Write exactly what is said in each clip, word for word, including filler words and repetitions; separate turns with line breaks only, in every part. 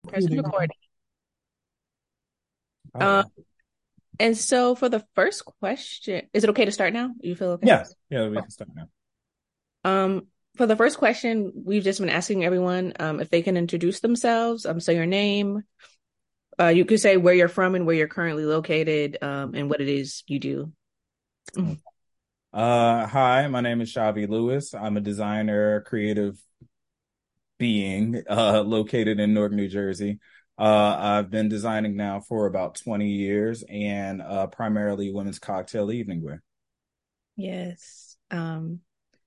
Cool
Present
deal.
recording.
All
Um,
right.
and so for the first question, is it okay to start now? You feel okay?
Yes. Yeah, we can start now.
Um, for the first question, we've just been asking everyone um if they can introduce themselves. Um, so your name, uh, you could say where you're from and where you're currently located, um, and what it is you do. Mhm.
Uh, hi, my name is Shavi Lewis. I'm a designer, creative being, uh, located in Newark, New Jersey. Uh, I've been designing now for about twenty years and uh, primarily women's cocktail evening wear.
Yes. Um,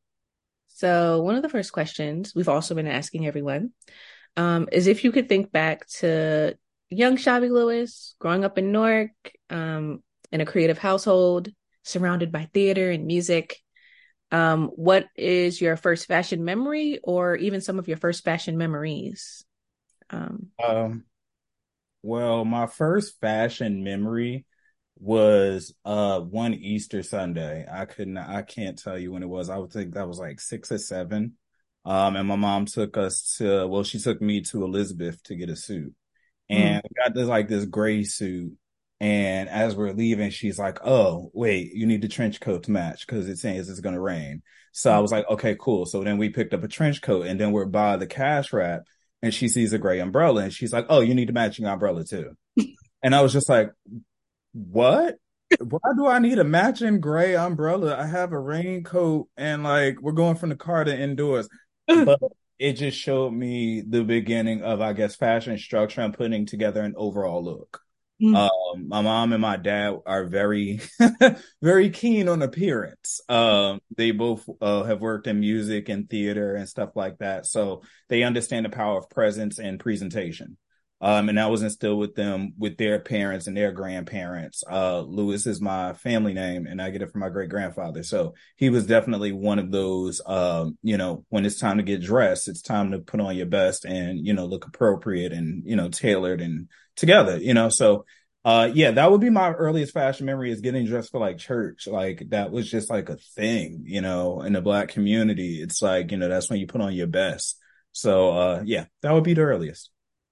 so one of the first questions we've also been asking everyone, um, is if you could think back to young Shabby Lewis growing up in Newark, um, in a creative household, surrounded by theater and music. Um, what is your first fashion memory, or even some of your first fashion memories? Um,
Um, well, my first fashion memory was uh one Easter Sunday. I couldn't I can't tell you when it was. I would think that was like six or seven. Um, and my mom took us to well, she took me to Elizabeth to get a suit.
mm,
And we got this like this gray suit. And as we're leaving, she's like, "Oh, wait, you need the trench coat to match because it says it's gonna rain." So I was like, "Okay, cool." So then we picked up a trench coat, and then we're by the cash wrap, and she sees a gray umbrella, and she's like, "Oh, you need to match your umbrella too." And I was just like, "What? Why do I need a matching gray umbrella? I have a raincoat, and like we're going from the car to indoors." But it just showed me the beginning of, I guess, fashion structure and putting together an overall look.
mm,
Um, my mom and my dad are very, very keen on appearance. Um, they both uh, have worked in music and theater and stuff like that, so they understand the power of presence and presentation. Um, and that was instilled with them with their parents and their grandparents. Uh, Lewis is my family name, and I get it from my great grandfather. So he was definitely one of those. Um, you know, when it's time to get dressed, it's time to put on your best and you know look appropriate and you know tailored and together. You know, so uh, yeah, that would be my earliest fashion memory is getting dressed for like church. Like that was just like a thing, you know, in the black community. It's like, you know, that's when you put on your best. So, uh, yeah, that would be the earliest.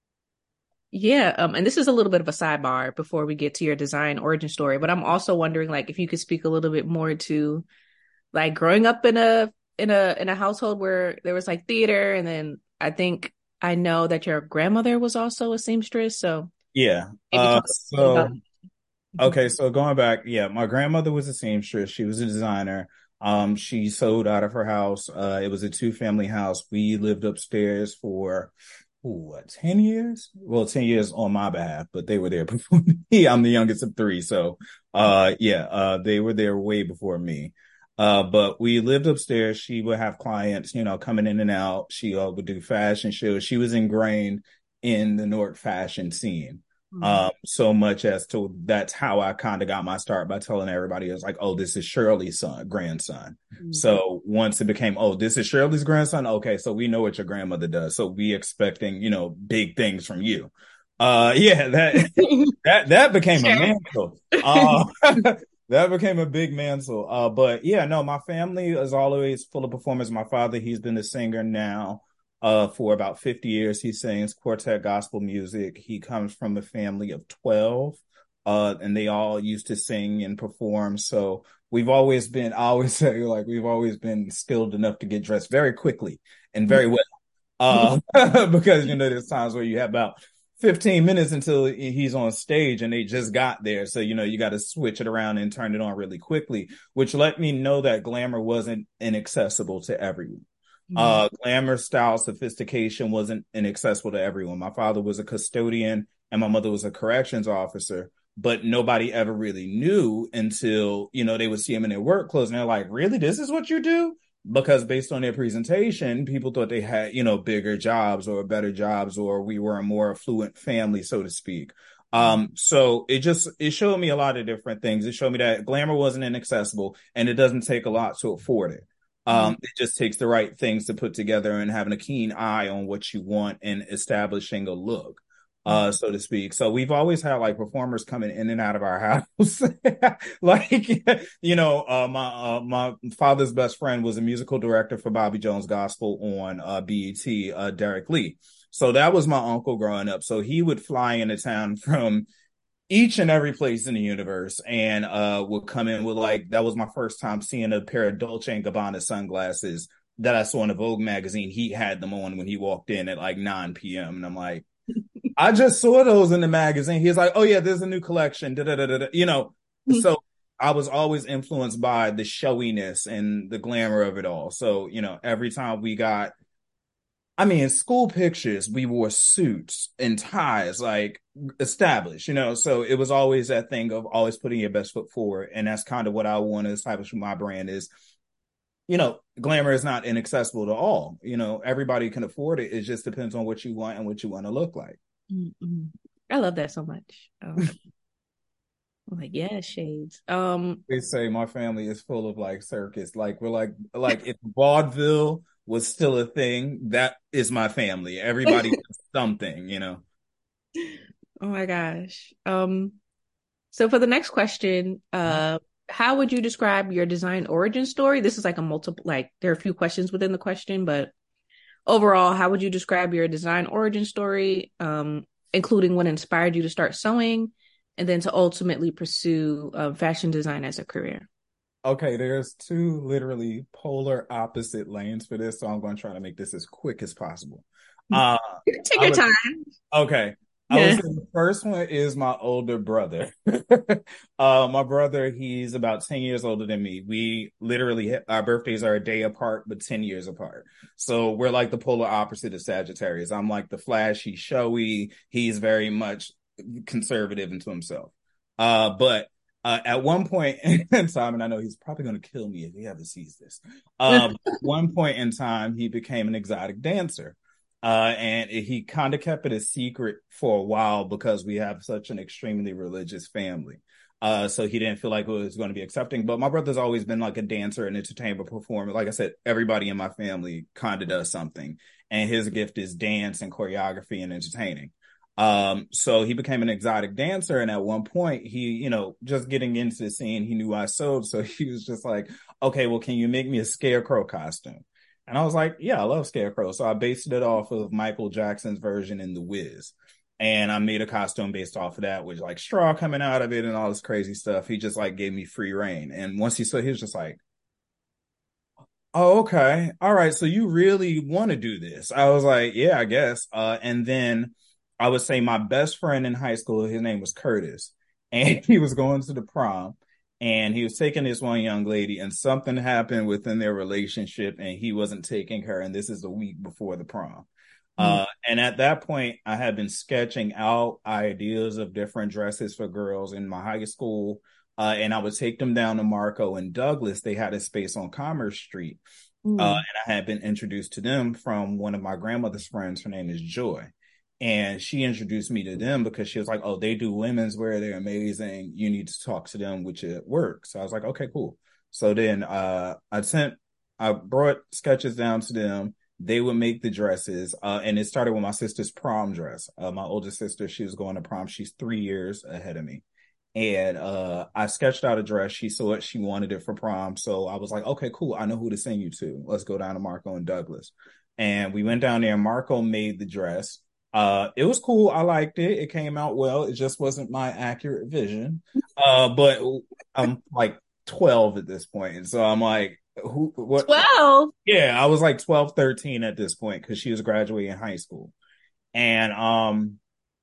yeah, um, and this is a little bit of a sidebar before we get to your design origin story, but I'm also wondering, like, if you could speak a little bit more to, like, growing up in a in a in a household where there was like theater, and then I think I know that your grandmother was also a seamstress, so
Yeah.
maybe
Uh,
talk a little bit about.
so okay, so going back, yeah, my grandmother was a seamstress. She was a designer. Um, she sewed out of her house. Uh, it was a two-family house. We lived upstairs for ooh, what, ten years? Well, ten years on my behalf, but they were there before me. I'm the youngest of three, so uh yeah, uh they were there way before me. Uh, but we lived upstairs. She would have clients, you know, coming in and out. She uh, would do fashion shows. She was ingrained in the Newark fashion scene
Mhm.
um so much as to that's how I kind of got my start by telling everybody it was like, oh, this is Shirley's son grandson.
Mhm.
So once it became, oh, this is Shirley's grandson, okay, so we know what your grandmother does, so we expecting you know big things from you. Uh yeah, that that that became a
Sure.
mantle. uh that became a big mantle. Uh but yeah, no, my family is always full of performers. My father, he's been a singer now uh, for about fifty years. He sings quartet gospel music. He comes from a family of twelve, uh, and they all used to sing and perform. So we've always been, I always say, like, we've always been skilled enough to get dressed very quickly and very well. Uh, because, you know, there's times where you have about fifteen minutes until he's on stage and they just got there. So, you know, you got to switch it around and turn it on really quickly, which let me know that glamour wasn't inaccessible to everyone.
Mhm.
Uh, glamour, style, sophistication wasn't inaccessible to everyone. My father was a custodian and my mother was a corrections officer, but nobody ever really knew until, you know, they would see him in their work clothes and they're like, really, this is what you do? Because based on their presentation, people thought they had, you know, bigger jobs or better jobs, or we were a more affluent family, so to speak. Um, so it just it showed me a lot of different things. It showed me that glamour wasn't inaccessible and it doesn't take a lot to afford it.
Mhm.
Um, it just takes the right things to put together and having a keen eye on what you want and establishing a look,
Mhm.
uh, so to speak. So we've always had like performers coming in and out of our house. Like, you know, uh, my uh, my father's best friend was a musical director for Bobby Jones Gospel on uh, B E T, uh, Derek Lee. So that was my uncle growing up. So he would fly into town from each and every place in the universe and uh would come in with like that was my first time seeing a pair of Dolce and Gabbana sunglasses that I saw in a Vogue magazine. He had them on when he walked in at like nine p.m. and I'm like, I just saw those in the magazine. He's like, oh yeah, there's a new collection. Da, da, da, da. You know, so I was always influenced by the showiness and the glamour of it all. So, you know, every time we got I mean, school pictures, we wore suits and ties, like established, you know. So it was always that thing of always putting your best foot forward. And that's kind of what I want to establish with my brand is, you know, glamour is not inaccessible to all. You know, everybody can afford it. It just depends on what you want and what you want to look like.
Mm-hmm. I love that so much. Um, I'm like, yeah, shades. Um,
They say my family is full of like circus. Like we're like like if vaudeville was still a thing, that is my family. Everybody does something, you know.
oh my gosh. Um, so for the next question, uh, how would you describe your design origin story? This is like a multiple, like there are a few questions within the question, but overall, how would you describe your design origin story, um, including what inspired you to start sewing, and then to ultimately pursue uh, fashion design as a career?
Okay, there's two literally polar opposite lanes for this, so I'm going to try to make this as quick as possible. Uh,
You can take
I
your
would,
time.
okay, I would
Yeah.
say the first one is my older brother. uh, my brother, he's about ten years older than me. We literally, our birthdays are a day apart, but ten years apart. So we're like the polar opposite of Sagittarius. I'm like the flashy, showy. He's very much conservative into himself. Uh, but uh, at one point in time, and I know he's probably going to kill me if he ever sees this. Um, at one point in time, he became an exotic dancer. Uh, and it, he kind of kept it a secret for a while because we have such an extremely religious family. Uh, so he didn't feel like it was going to be accepting. But my brother's always been like a dancer and entertainer performer. Like I said, everybody in my family kind of does something. And his gift is dance and choreography and entertaining. Um, so he became an exotic dancer. And at one point, he, you know, just getting into the scene, he knew I sewed. So he was just like, okay, well, can you make me a scarecrow costume? And I was like, yeah, I love Scarecrow. So I based it off of Michael Jackson's version in The Wiz. And I made a costume based off of that with like straw coming out of it and all this crazy stuff. He just like gave me free reign. And once he saw, he was just like, oh, okay. All right. So you really want to do this? I was like, yeah, I guess. Uh, and then I would say my best friend in high school, his name was Curtis, and he was going to the prom and he was taking this one young lady and something happened within their relationship and he wasn't taking her. And this is a week before the prom.
Mm.
Uh, and at that point, I had been sketching out ideas of different dresses for girls in my high school. Uh, and I would take them down to Marco and Douglas. They had a space on Commerce Street. Uh,
Mm.
and I had been introduced to them from one of my grandmother's friends. Her name is Joy. And she introduced me to them because she was like, oh, they do women's wear. They're amazing. You need to talk to them, which it works. So I was like, okay, cool. So then uh, I sent, I brought sketches down to them. They would make the dresses. Uh, and it started with my sister's prom dress. Uh, my older sister, she was going to prom. She's three years ahead of me. And uh, I sketched out a dress. She saw it. She wanted it for prom. So I was like, okay, cool. I know who to send you to. Let's go down to Marco and Douglas. And we went down there. Marco made the dress. Uh, it was cool. I liked it. It came out well. It just wasn't my accurate vision. Uh, but I'm like twelve at this point. And so I'm like, who, what?
twelve.
Yeah, I was like twelve, thirteen at this point because she was graduating high school. And um,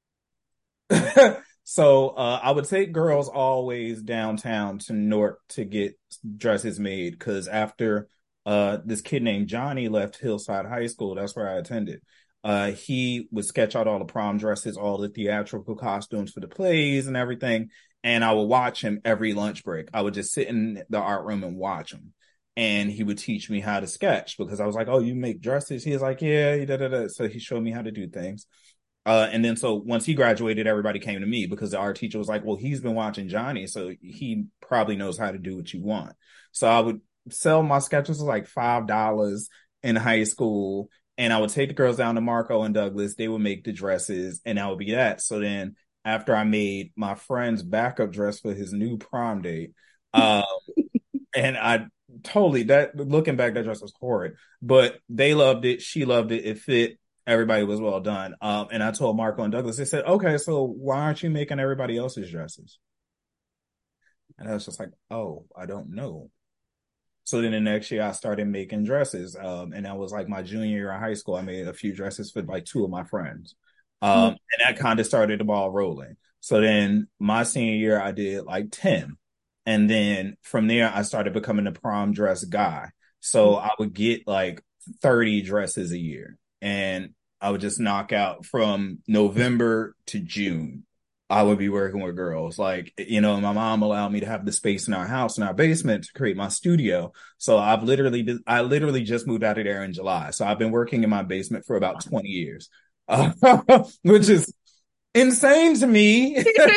so uh, I would take girls always downtown to Newark to get dresses made because after uh, this kid named Johnny left Hillside High School, that's where I attended. Uh, he would sketch out all the prom dresses, all the theatrical costumes for the plays and everything. And I would watch him every lunch break. I would just sit in the art room and watch him. And he would teach me how to sketch because I was like, oh, you make dresses? He was like, yeah, da, da, da. So he showed me how to do things. Uh, and then so once he graduated, everybody came to me because our teacher was like, well, he's been watching Johnny, so he probably knows how to do what you want. So I would sell my sketches for like five dollars in high school. And I would take the girls down to Marco and Douglas. They would make the dresses and that would be that. So then after I made my friend's backup dress for his new prom date, um, and I totally, that looking back, that dress was horrid, but they loved it. She loved it. It fit. Everybody was well done. Um, and I told Marco and Douglas, they said, okay, so why aren't you making everybody else's dresses? And I was just like, oh, I don't know. So then the next year I started making dresses. Um, and that was like my junior year in high school. I made a few dresses for like two of my friends. Um,
Mhm.
and that kind of started the ball rolling. So then my senior year, I did like ten. And then from there, I started becoming a prom dress guy. So I would get like thirty dresses a year. And I would just knock out from November to June. I would be working with girls. Like, you know, my mom allowed me to have the space in our house, in our basement to create my studio. So I've literally, I literally just moved out of there in July. So I've been working in my basement for about twenty years, uh, which is insane to me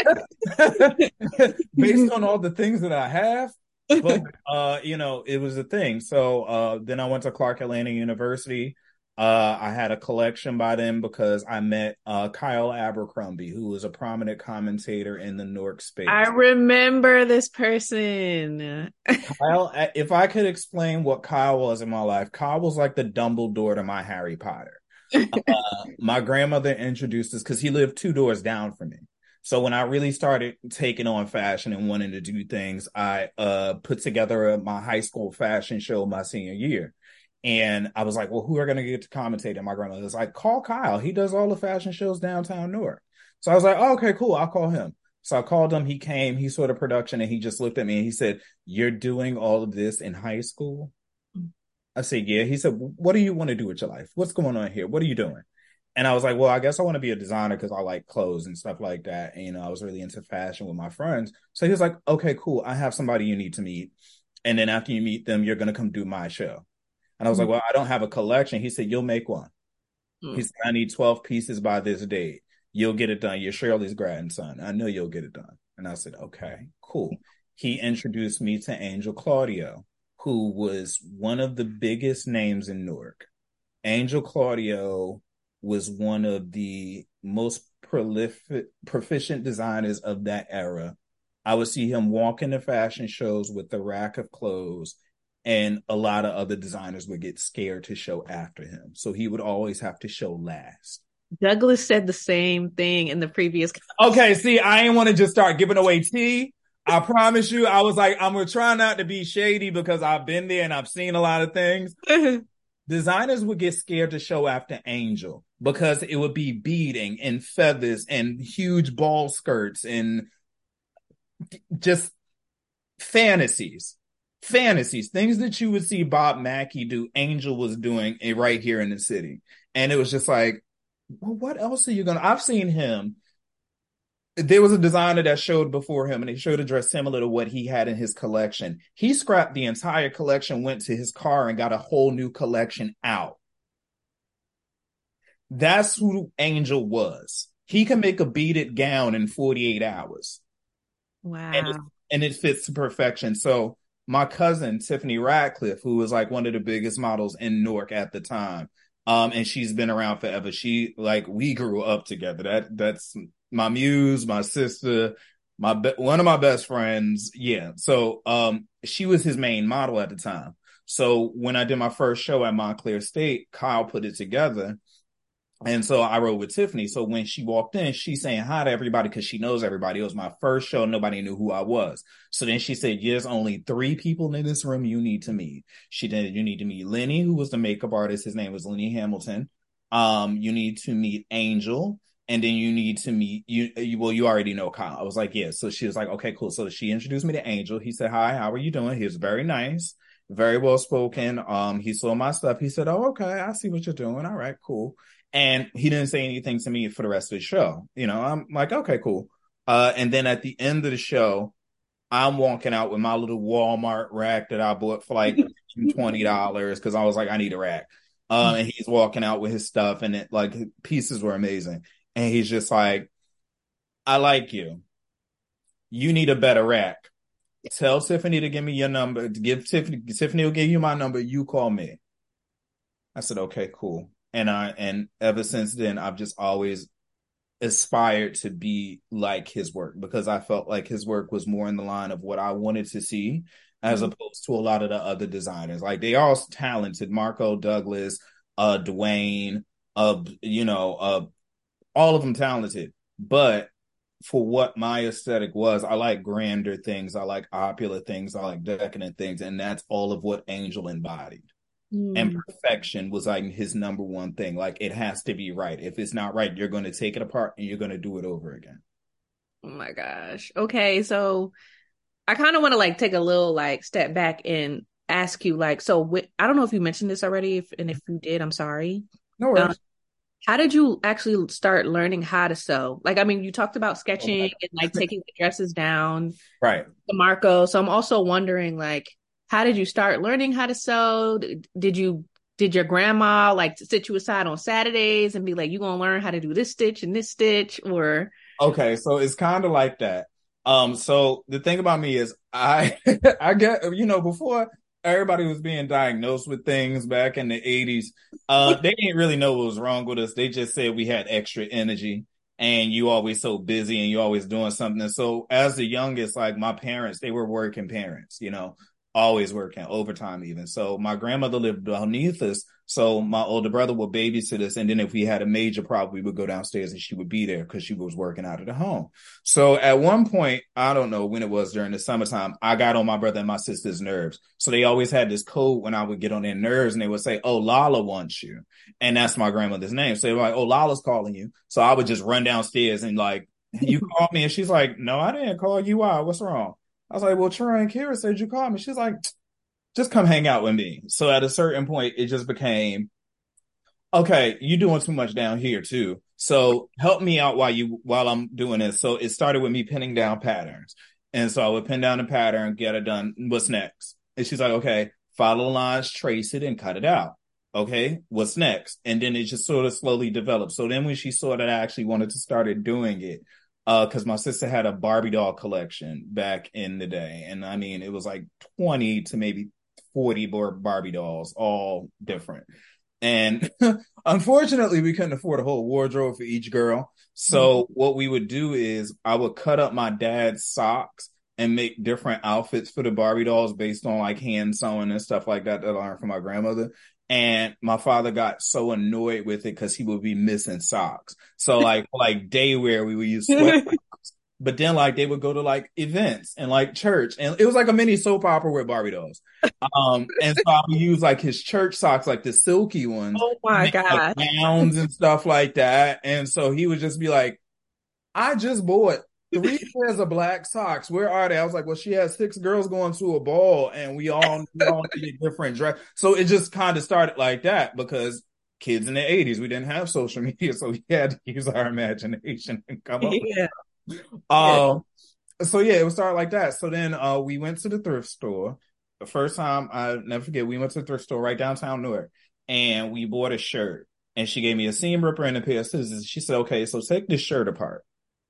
based on all the things that I have. But, uh, you know, it was a thing. So uh, then I went to Clark Atlanta University. Uh, I had a collection by them because I met uh, Kyle Abercrombie, who was a prominent commentator in the Newark
I
space.
remember this person.
Kyle, if I could explain what Kyle was in my life, Kyle was like the Dumbledore to my Harry Potter. Uh, my grandmother introduced us because he lived two doors down from me. So when I really started taking on fashion and wanting to do things, I uh, put together my high school fashion show my senior year. And I was like, well, who are going to get to commentate? And my grandmother was like, call Kyle. He does all the fashion shows downtown Newark. So I was like, oh, okay, cool. I'll call him. So I called him. He came. He saw the production and he just looked at me and he said, you're doing all of this in high school? I said, yeah. He said, what do you want to do with your life? What's going on here? What are you doing? And I was like, well, I guess I want to be a designer because I like clothes and stuff like that. And, you know, I was really into fashion with my friends. So he was like, okay, cool. I have somebody you need to meet. And then after you meet them, you're going to come do my show. And I was like, well, I don't have a collection. He said, you'll make one. He said, I need twelve pieces by this date. You'll get it done. You're Shirley's grandson. I know you'll get it done. And I said, okay, cool. He introduced me to Angel Claudio, who was one of the biggest names in Newark. Angel Claudio was one of the most prolific, proficient designers of that era. I would see him walk into fashion shows with the rack of clothes, and a lot of other designers would get scared to show after him. So he would always have to show last.
Douglas said the same thing in the previous.
Okay, see, I ain't want to just start giving away tea. I promise you, I was like, I'm gonna try not to be shady because I've been there and I've seen a lot of things. Designers would get scared to show after Angel because it would be beading and feathers and huge ball skirts and just fantasies. Fantasies, things that you would see Bob Mackie do, Angel was doing right here in the city. And it was just like, well, what else are you gonna? I've seen him. There was a designer that showed before him and he showed a dress similar to what he had in his collection. He scrapped the entire collection, went to his car and got a whole new collection out. That's who Angel was. He can make a beaded gown in forty-eight hours.
Wow.
And it, and it fits to perfection. So my cousin, Tiffany Radcliffe, who was like one of the biggest models in Newark at the time, um, and she's been around forever. She, like, we grew up together. That That's my muse, my sister, my be- one of my best friends. Yeah. So um, she was his main model at the time. So when I did my first show at Montclair State, Kyle put it together. And so I rode with Tiffany. So when she walked in, she's saying hi to everybody because she knows everybody. It was my first show. Nobody knew who I was. So then she said, there's only three people in this room you need to meet. She did. You need to meet Lenny, who was the makeup artist. His name was Lenny Hamilton. Um, you need to meet Angel. And then you need to meet you, you. Well, you already know Kyle. I was like, yeah. So she was like, okay, cool. So she introduced me to Angel. He said, hi, how are you doing? He was very nice, very well spoken. Um, he saw my stuff. He said, oh, okay, I see what you're doing. All right, cool. And he didn't say anything to me for the rest of the show. You know, I'm like, okay, cool. Uh, and then at the end of the show, I'm walking out with my little Walmart rack that I bought for like twenty dollars because I was like, I need a rack. Um, and he's walking out with his stuff and it, like, pieces were amazing. And he's just like, I like you. You need a better rack. Tell Tiffany to give me your number. Give Tiffany, Tiffany will give you my number. You call me. I said, okay, cool. And I, and ever since then, I've just always aspired to be like his work because I felt like his work was more in the line of what I wanted to see as mm-hmm. opposed to a lot of the other designers. Like, they are all talented. Marco, Douglas, uh, Dwayne, uh, you know, uh, all of them talented, but for what my aesthetic was, I like grander things, I like opulent things, I like decadent things, and that's all of what Angel embodied. And
Mm.
perfection was like his number one thing. Like it has to be right. If it's not right, you're going to take it apart and you're going to do it over again.
Oh my gosh. Okay, so I kind of want to like take a little like step back and ask you like, so wh- I don't know if you mentioned this already, if, and if you did, I'm sorry.
No
Um,
worries.
how did you actually start learning how to sew? Like, I mean, you talked about
Oh
sketching
my
and like taking the dresses down
Right.
to Marco. So I'm also wondering like, how did you start learning how to sew? D- Did you did your grandma like sit you aside on Saturdays and be like, you gonna learn how to do this stitch and this stitch, or
Okay, so it's kind of like that. Um, so the thing about me is I I get you know, before everybody was being diagnosed with things back in the eighties, uh, they didn't really know what was wrong with us. They just said we had extra energy and you always so busy and you always doing something. And so as the youngest, like my parents, they were working parents, you know, always working overtime even. So my grandmother lived beneath us. So my older brother would babysit us. And then if we had a major problem, we would go downstairs and she would be there because she was working out of the home. So at one point, I don't know when it was during the summertime, I got on my brother and my sister's nerves. So they always had this code when I would get on their nerves and they would say, oh, Lala wants you. And that's my grandmother's name. So they were like, oh, Lala's calling you. So I would just run downstairs and like, you called me. And she's like, no, I didn't call you. Why? What's wrong? I was like, well, Troy and Kira said you called me. She's like, just come hang out with me. So at a certain point, it just became, okay, you doing too much down here too. So help me out while you while I'm doing this. So it started with me pinning down patterns. And so I would pin down the pattern, get it done. What's next? And she's like, okay, follow the lines, trace it, and cut it out. Okay, what's next? And then it just sort of slowly developed. So then when she saw that I actually wanted to start doing it, uh, because my sister had a Barbie doll collection back in the day. And I mean, it was like twenty to maybe forty Barbie dolls, all different. And unfortunately, we couldn't afford a whole wardrobe for each girl. So what we would do is I would cut up my dad's socks and make different outfits for the Barbie dolls based on like hand sewing and stuff like that that I learned from my grandmother. And my father got so annoyed with it because he would be missing socks. So like like day wear, we would use sweat. But then like they would go to like events and like church and it was like a mini soap opera with Barbie dolls. Um, and so I would use like his church socks, like the silky ones,
oh
to
my
make like
gosh.
gowns and stuff like that. And so he would just be like, I just bought three pairs of black socks. Where are they? I was like, well, she has six girls going to a ball and we all, we all needed different dress. So it just kind of started like that because kids in the eighties, we didn't have social media. So we had to use our imagination and come up with
Yeah. Yeah.
um, so yeah, it would start like that. So then uh we went to the thrift store. The first time I never forget, we went to the thrift store right downtown Newark and we bought a shirt. And she gave me a seam ripper and a pair of scissors. She said, okay, so take this shirt apart.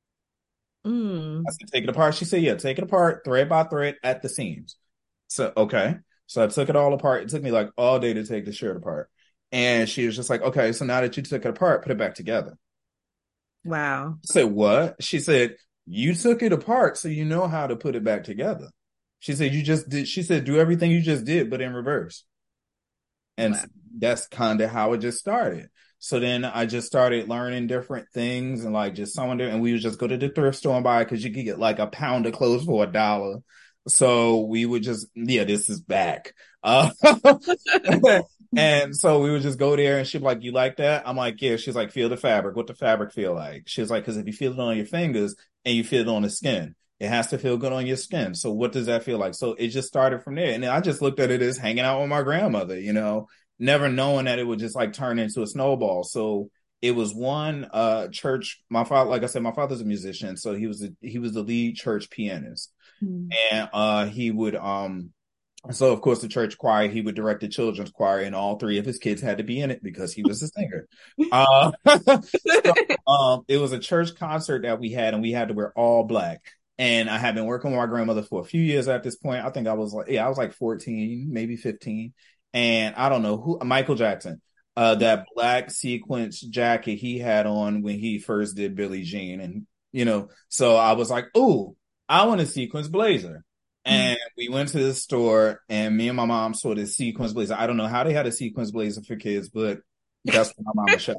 I
Mm.
said, take it apart. She said, yeah, take it apart, thread by thread at the seams. So okay. So I took it all apart. It took me like all day to take the shirt apart. And she was just like, okay, so now that you took it apart, put it back together.
Wow.
I said, what? She said, you took it apart, so you know how to put it back together. She said, you just did. She said, do everything you just did, but in reverse. And
Wow.
that's kind of how it just started. So then I just started learning different things and like just someone there, and we would just go to the thrift store and buy it because you could get like a pound of clothes for a dollar. So we would just, yeah, this is back. Uh, and so we would just go there and she'd be like, you like that? I'm like, yeah. She's like, feel the fabric. What the fabric feel like? She's like, because if you feel it on your fingers and you feel it on the skin, it has to feel good on your skin. So what does that feel like? So it just started from there. And I just looked at it as hanging out with my grandmother, you know, never knowing that it would just like turn into a snowball. So it was one uh church. My father, like I said, my father's a musician. So he was, the, he was the lead church pianist.
Mm.
And uh he would um so of course the church choir, he would direct the children's choir and all three of his kids had to be in it because he was a singer. Uh so um it was a church concert that we had and we had to wear all black. And I had been working with my grandmother for a few years at this point. I think I was like, yeah, I was like fourteen, maybe fifteen. And I don't know who, Michael Jackson, uh, that black sequence jacket he had on when he first did Billie Jean. And, you know, so I was like, oh, I want a sequence blazer.
Mm.
And we went to the store and me and my mom saw this sequence blazer. I don't know how they had a sequence blazer for kids, but that's what my mama showed.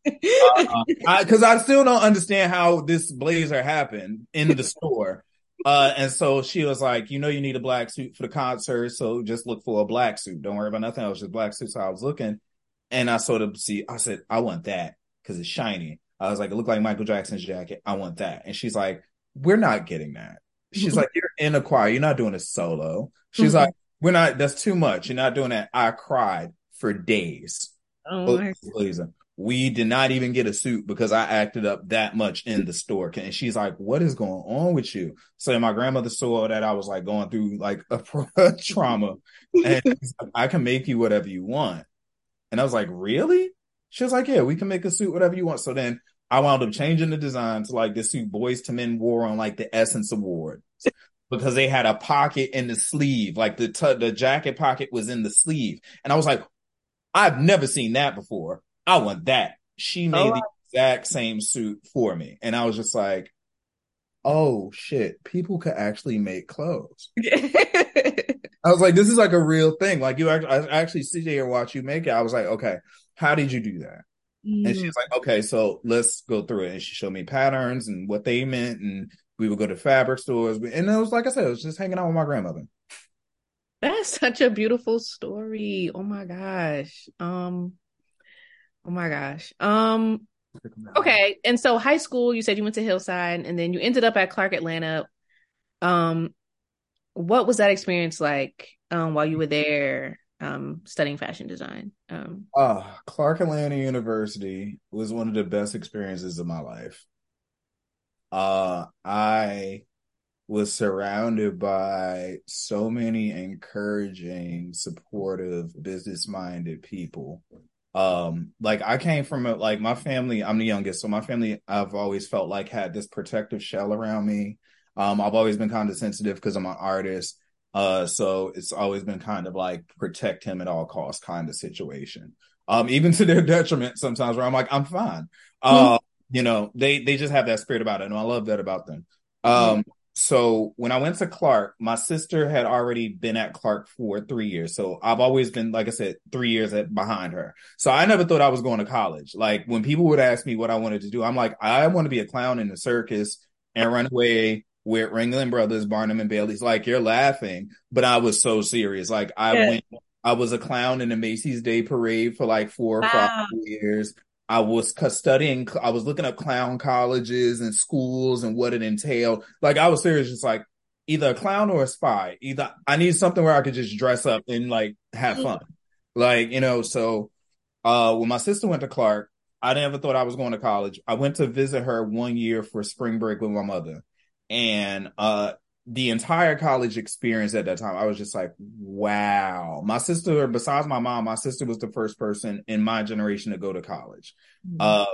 Uh, I because I still don't understand how this blazer happened in the store. Uh, and so she was like, you know, you need a black suit for the concert, so just look for a black suit. Don't worry about nothing else, just black suit. So I was looking, and I sort of see. I said, I want that because it's shiny. I was like, it looked like Michael Jackson's jacket. I want that. And she's like, we're not getting that. She's like, you're in a choir. You're not doing a solo. She's like, we're not. That's too much. You're not doing that. I cried for days.
Oh my.
We did not even get a suit because I acted up that much in the store. And she's like, what is going on with you? So my grandmother saw that I was like going through like a trauma, and she's like, I can make you whatever you want. And I was like, really? She was like, yeah, we can make a suit whatever you want. So then I wound up changing the design to like this suit Boys to Men wore on like the Essence Award, because they had a pocket in the sleeve, like the t- the jacket pocket was in the sleeve. And I was like, I've never seen that before. I want that. She made oh, the exact same suit for me. And I was just like, oh shit, people could actually make clothes. I was like, this is like a real thing. Like you actually, I actually sit there and watch you make it. I was like, okay, how did you do that? Mm. And she's like, okay, so let's go through it. And she showed me patterns and what they meant. And we would go to fabric stores. And it was, like I said, it was just hanging out with my grandmother.
That's such a beautiful story. Oh my gosh. Um, oh my gosh. Um, okay. And so high school, you said you went to Hillside and then you ended up at Clark Atlanta. Um, what was that experience like um, while you were there um, studying fashion design? Um,
uh, Clark Atlanta University was one of the best experiences of my life. Uh, I was surrounded by so many encouraging, supportive, business-minded people. Um, like I came from a, like my family, I'm the youngest, so my family, I've always felt like had this protective shell around me. Um, I've always been kind of sensitive because I'm an artist. Uh, so it's always been kind of like protect him at all costs kind of situation. Um, even to their detriment sometimes where I'm like, I'm fine. Uh, mm-hmm. You know, they, they just have that spirit about it. And I love that about them. Um, mm-hmm. So when I went to Clark, my sister had already been at Clark for three years. So I've always been, like I said, three years at, behind her. So I never thought I was going to college. Like when people would ask me what I wanted to do, I'm like, I want to be a clown in the circus and run away with Ringling Brothers, Barnum and Bailey's. Like you're laughing, but I was so serious. Like I yeah. went, I was a clown in the Macy's Day Parade for like four or wow. five years. I was studying, I was looking up clown colleges and schools and what it entailed. Like I was serious, just like either a clown or a spy. Either I need something where I could just dress up and like have fun. Like, you know, so uh, when my sister went to Clark, I never thought I was going to college. I went to visit her one year for spring break with my mother. And uh, the entire college experience at that time, I was just like, wow. My sister, besides my mom, my sister was the first person in my generation to go to college. Mm-hmm. Uh,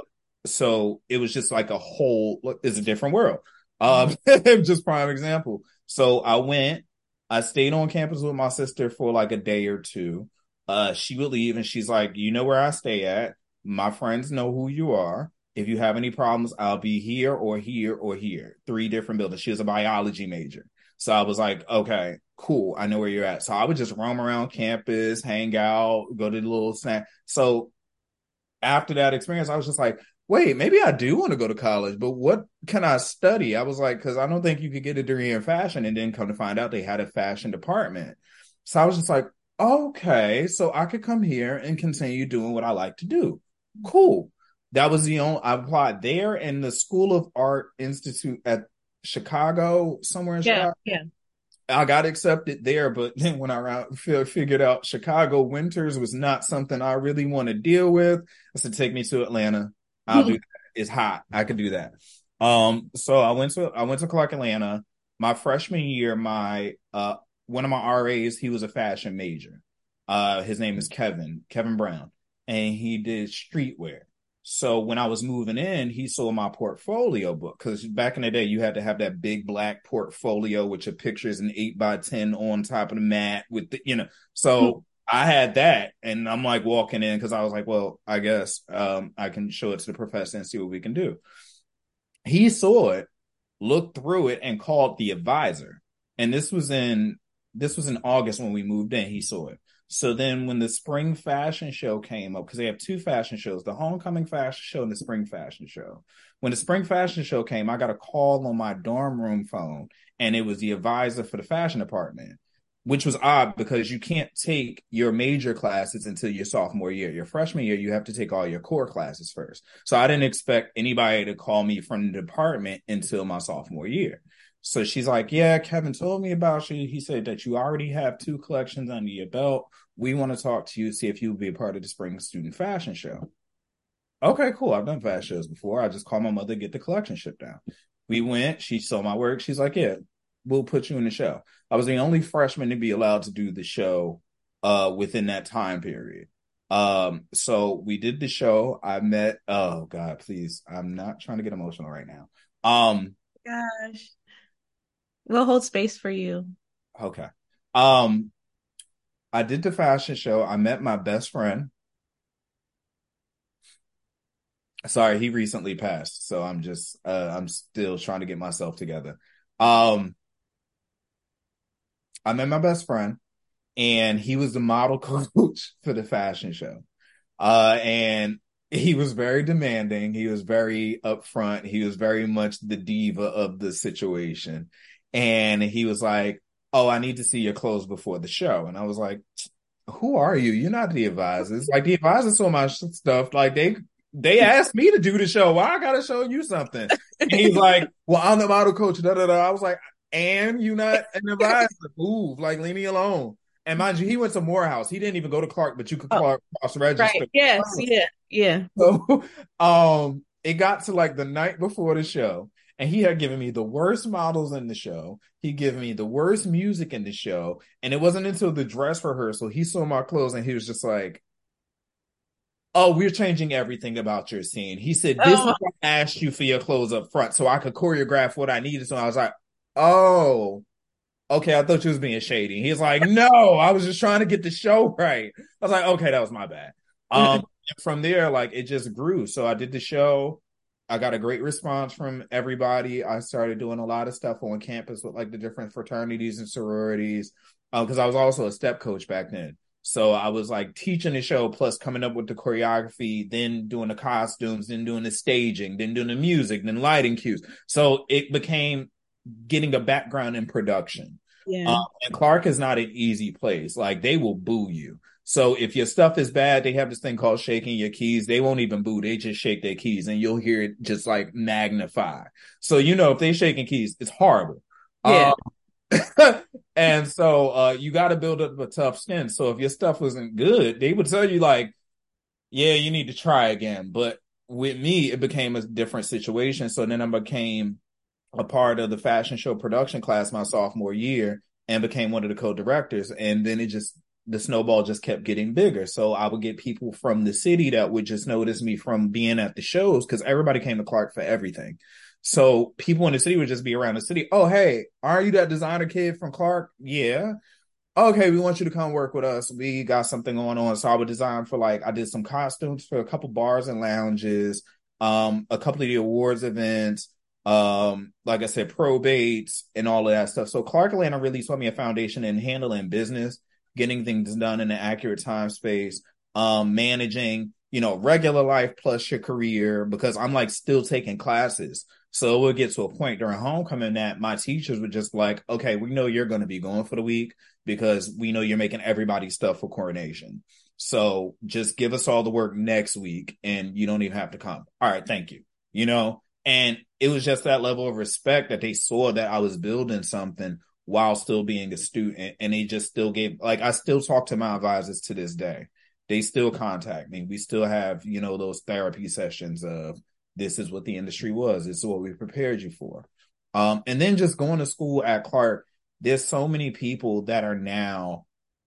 so it was just like a whole, it's a different world. Um, just prime example. So I went, I stayed on campus with my sister for like a day or two. Uh, she would leave and she's like, you know where I stay at. My friends know who you are. If you have any problems, I'll be here or here or here. Three different buildings. She was a biology major. So I was like, okay, cool. I know where you're at. So I would just roam around campus, hang out, go to the little snack. So after that experience, I was just like, wait, maybe I do want to go to college, but what can I study? I was like, because I don't think you could get a degree in fashion and then come to find out they had a fashion department. So I was just like, okay, so I could come here and continue doing what I like to do. Cool. That was the only, I applied there in the School of Art Institute at Chicago, somewhere in
yeah,
Chicago.
Yeah.
I got accepted there, but then when I figured out Chicago winters was not something I really want to deal with, I said, take me to Atlanta. I'll do that. It's hot. I could do that. Um, so I went to, I went to Clark Atlanta. My freshman year, my, uh, one of my R As, he was a fashion major. Uh, his name is Kevin, Kevin Brown, and he did streetwear. So when I was moving in, he saw my portfolio book because back in the day, you had to have that big black portfolio with your pictures and eight by ten on top of the mat with the, you know, so mm-hmm. I had that and I'm like walking in because I was like, well, I guess um, I can show it to the professor and see what we can do. He saw it, looked through it and called the advisor. And this was in, this was in August when we moved in, he saw it. So then when the spring fashion show came up, because they have two fashion shows, the homecoming fashion show and the spring fashion show. When the spring fashion show came, I got a call on my dorm room phone, and it was the advisor for the fashion department, which was odd because you can't take your major classes until your sophomore year. Your freshman year, you have to take all your core classes first. So I didn't expect anybody to call me from the department until my sophomore year. So she's like, yeah, Kevin told me about you. He said that you already have two collections under your belt. We want to talk to you, see if you would be a part of the spring student fashion show. Okay, cool. I've done fashion shows before. I just called my mother, get the collection shipped down. We went, she saw my work. She's like, yeah, we'll put you in the show. I was the only freshman to be allowed to do the show uh, within that time period. Um, so we did the show. I met, oh God, please. I'm not trying to get emotional right now. Um,
Gosh. We'll hold space for you.
Okay. Um, I did the fashion show. I met my best friend. Sorry, he recently passed, so I'm just uh, I'm still trying to get myself together. Um, I met my best friend, and he was the model coach for the fashion show. Uh, and he was very demanding. He was very upfront. He was very much the diva of the situation. And he was like, oh, I need to see your clothes before the show. And I was like, who are you? You're not the advisors. Like, the advisors saw my stuff. Like, they they asked me to do the show. Why I gotta show you something? And he's like, well, I'm the model coach. Da, da, da. I was like, and you not an advisor. Move. Like, leave me alone. And mind you, he went to Morehouse. He didn't even go to Clark, but you could
Oh,
cross register.
right. Yes. Yeah. Yeah.
So um, it got to like the night before the show, and he had given me the worst models in the show. He gave me the worst music in the show. And it wasn't until the dress rehearsal, he saw my clothes and he was just like, oh, we're changing everything about your scene. He said, this
Oh,
is why I asked you for your clothes up front so I could choreograph what I needed. So I was like, oh, okay, I thought you was being shady. He's like, no, I was just trying to get the show right. I was like, okay, that was my bad. Um, from there, like, it just grew. So I did the show. I got a great response from everybody. I started doing a lot of stuff on campus with like the different fraternities and sororities, because uh, I was also a step coach back then. So I was like teaching the show plus coming up with the choreography, then doing the costumes, then doing the staging, then doing the music, then lighting cues. So it became getting a background in production.
yeah.
Um, and Clark is not an easy place. Like, they will boo you. So if your stuff is bad, they have this thing called shaking your keys. They won't even boo. They just shake their keys and you'll hear it just like magnify. So, you know, if they shaking keys, it's horrible.
Yeah.
Um, and so uh, you got to build up a tough skin. So if your stuff wasn't good, they would tell you like, yeah, you need to try again. But with me, it became a different situation. So then I became a part of the fashion show production class my sophomore year and became one of the co-directors. And then it just, the snowball just kept getting bigger. So I would get people from the city that would just notice me from being at the shows, because everybody came to Clark for everything. So people in the city would just be around the city. Oh, hey, are you that designer kid from Clark? Yeah. Okay, we want you to come work with us. We got something going on. So I would design for like, I did some costumes for a couple bars and lounges, um, a couple of the awards events, um, like I said, probates and all of that stuff. So Clark Atlanta really taught me a foundation in handling business, getting things done in an accurate time space, um, managing, you know, regular life plus your career, because I'm like still taking classes. So it would get to a point during homecoming that my teachers were just like, okay, we know you're going to be going for the week because we know you're making everybody's stuff for coronation. So just give us all the work next week and you don't even have to come. All right, thank you. You know, and it was just that level of respect that they saw that I was building something while still being a student. And they just still gave, like, I still talk to my advisors to this day. They still contact me. We still have, you know, those therapy sessions of, this is what the industry was. This is what we prepared you for. Um, and then just going to school at Clark, there's so many people that are now,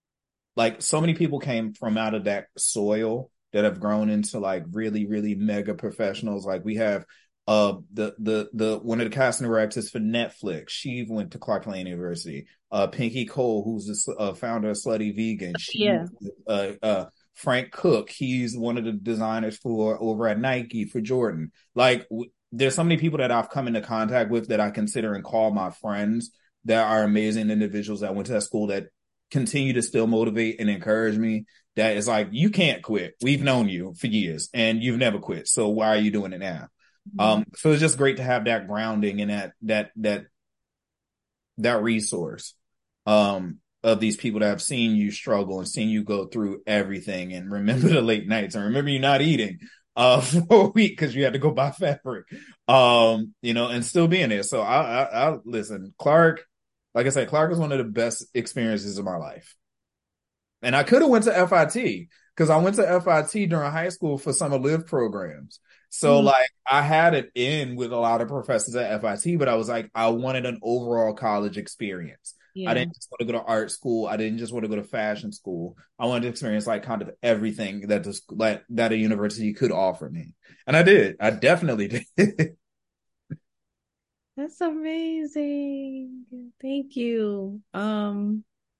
like, so many people came from out of that soil that have grown into like really, really mega professionals. Like we have uh the the the one of the casting directors for Netflix. She went to Clark Atlanta University. Uh, Pinky Cole, who's the uh, founder of Slutty Vegan. She,
Yeah.
uh, uh, Frank Cook, he's one of the designers for over at Nike for Jordan. Like, w- there's so many people that I've come into contact with that I consider and call my friends that are amazing individuals that went to that school that continue to still motivate and encourage me. That is like, you can't quit. We've known you for years and you've never quit. So why are you doing it now?
Mhm.
Um, so it's just great to have that grounding and that that that that resource um of these people that have seen you struggle and seen you go through everything and remember the late nights and remember you not eating uh for a week because you had to go buy fabric. Um, you know, and still being there. So I I, I listen, Clark, like I said, Clark is one of the best experiences of my life. And I could have went to F I T because I went to F I T during high school for summer live programs. So
Mm,
like I had it in with a lot of professors at F I T, but I was like, I wanted an overall college experience. I
yeah.
didn't just want to go to art school. I didn't just want to go to fashion school. I wanted to experience like kind of everything that this that, that a university could offer me. And I did. I definitely did.
That's amazing. Thank you. Um,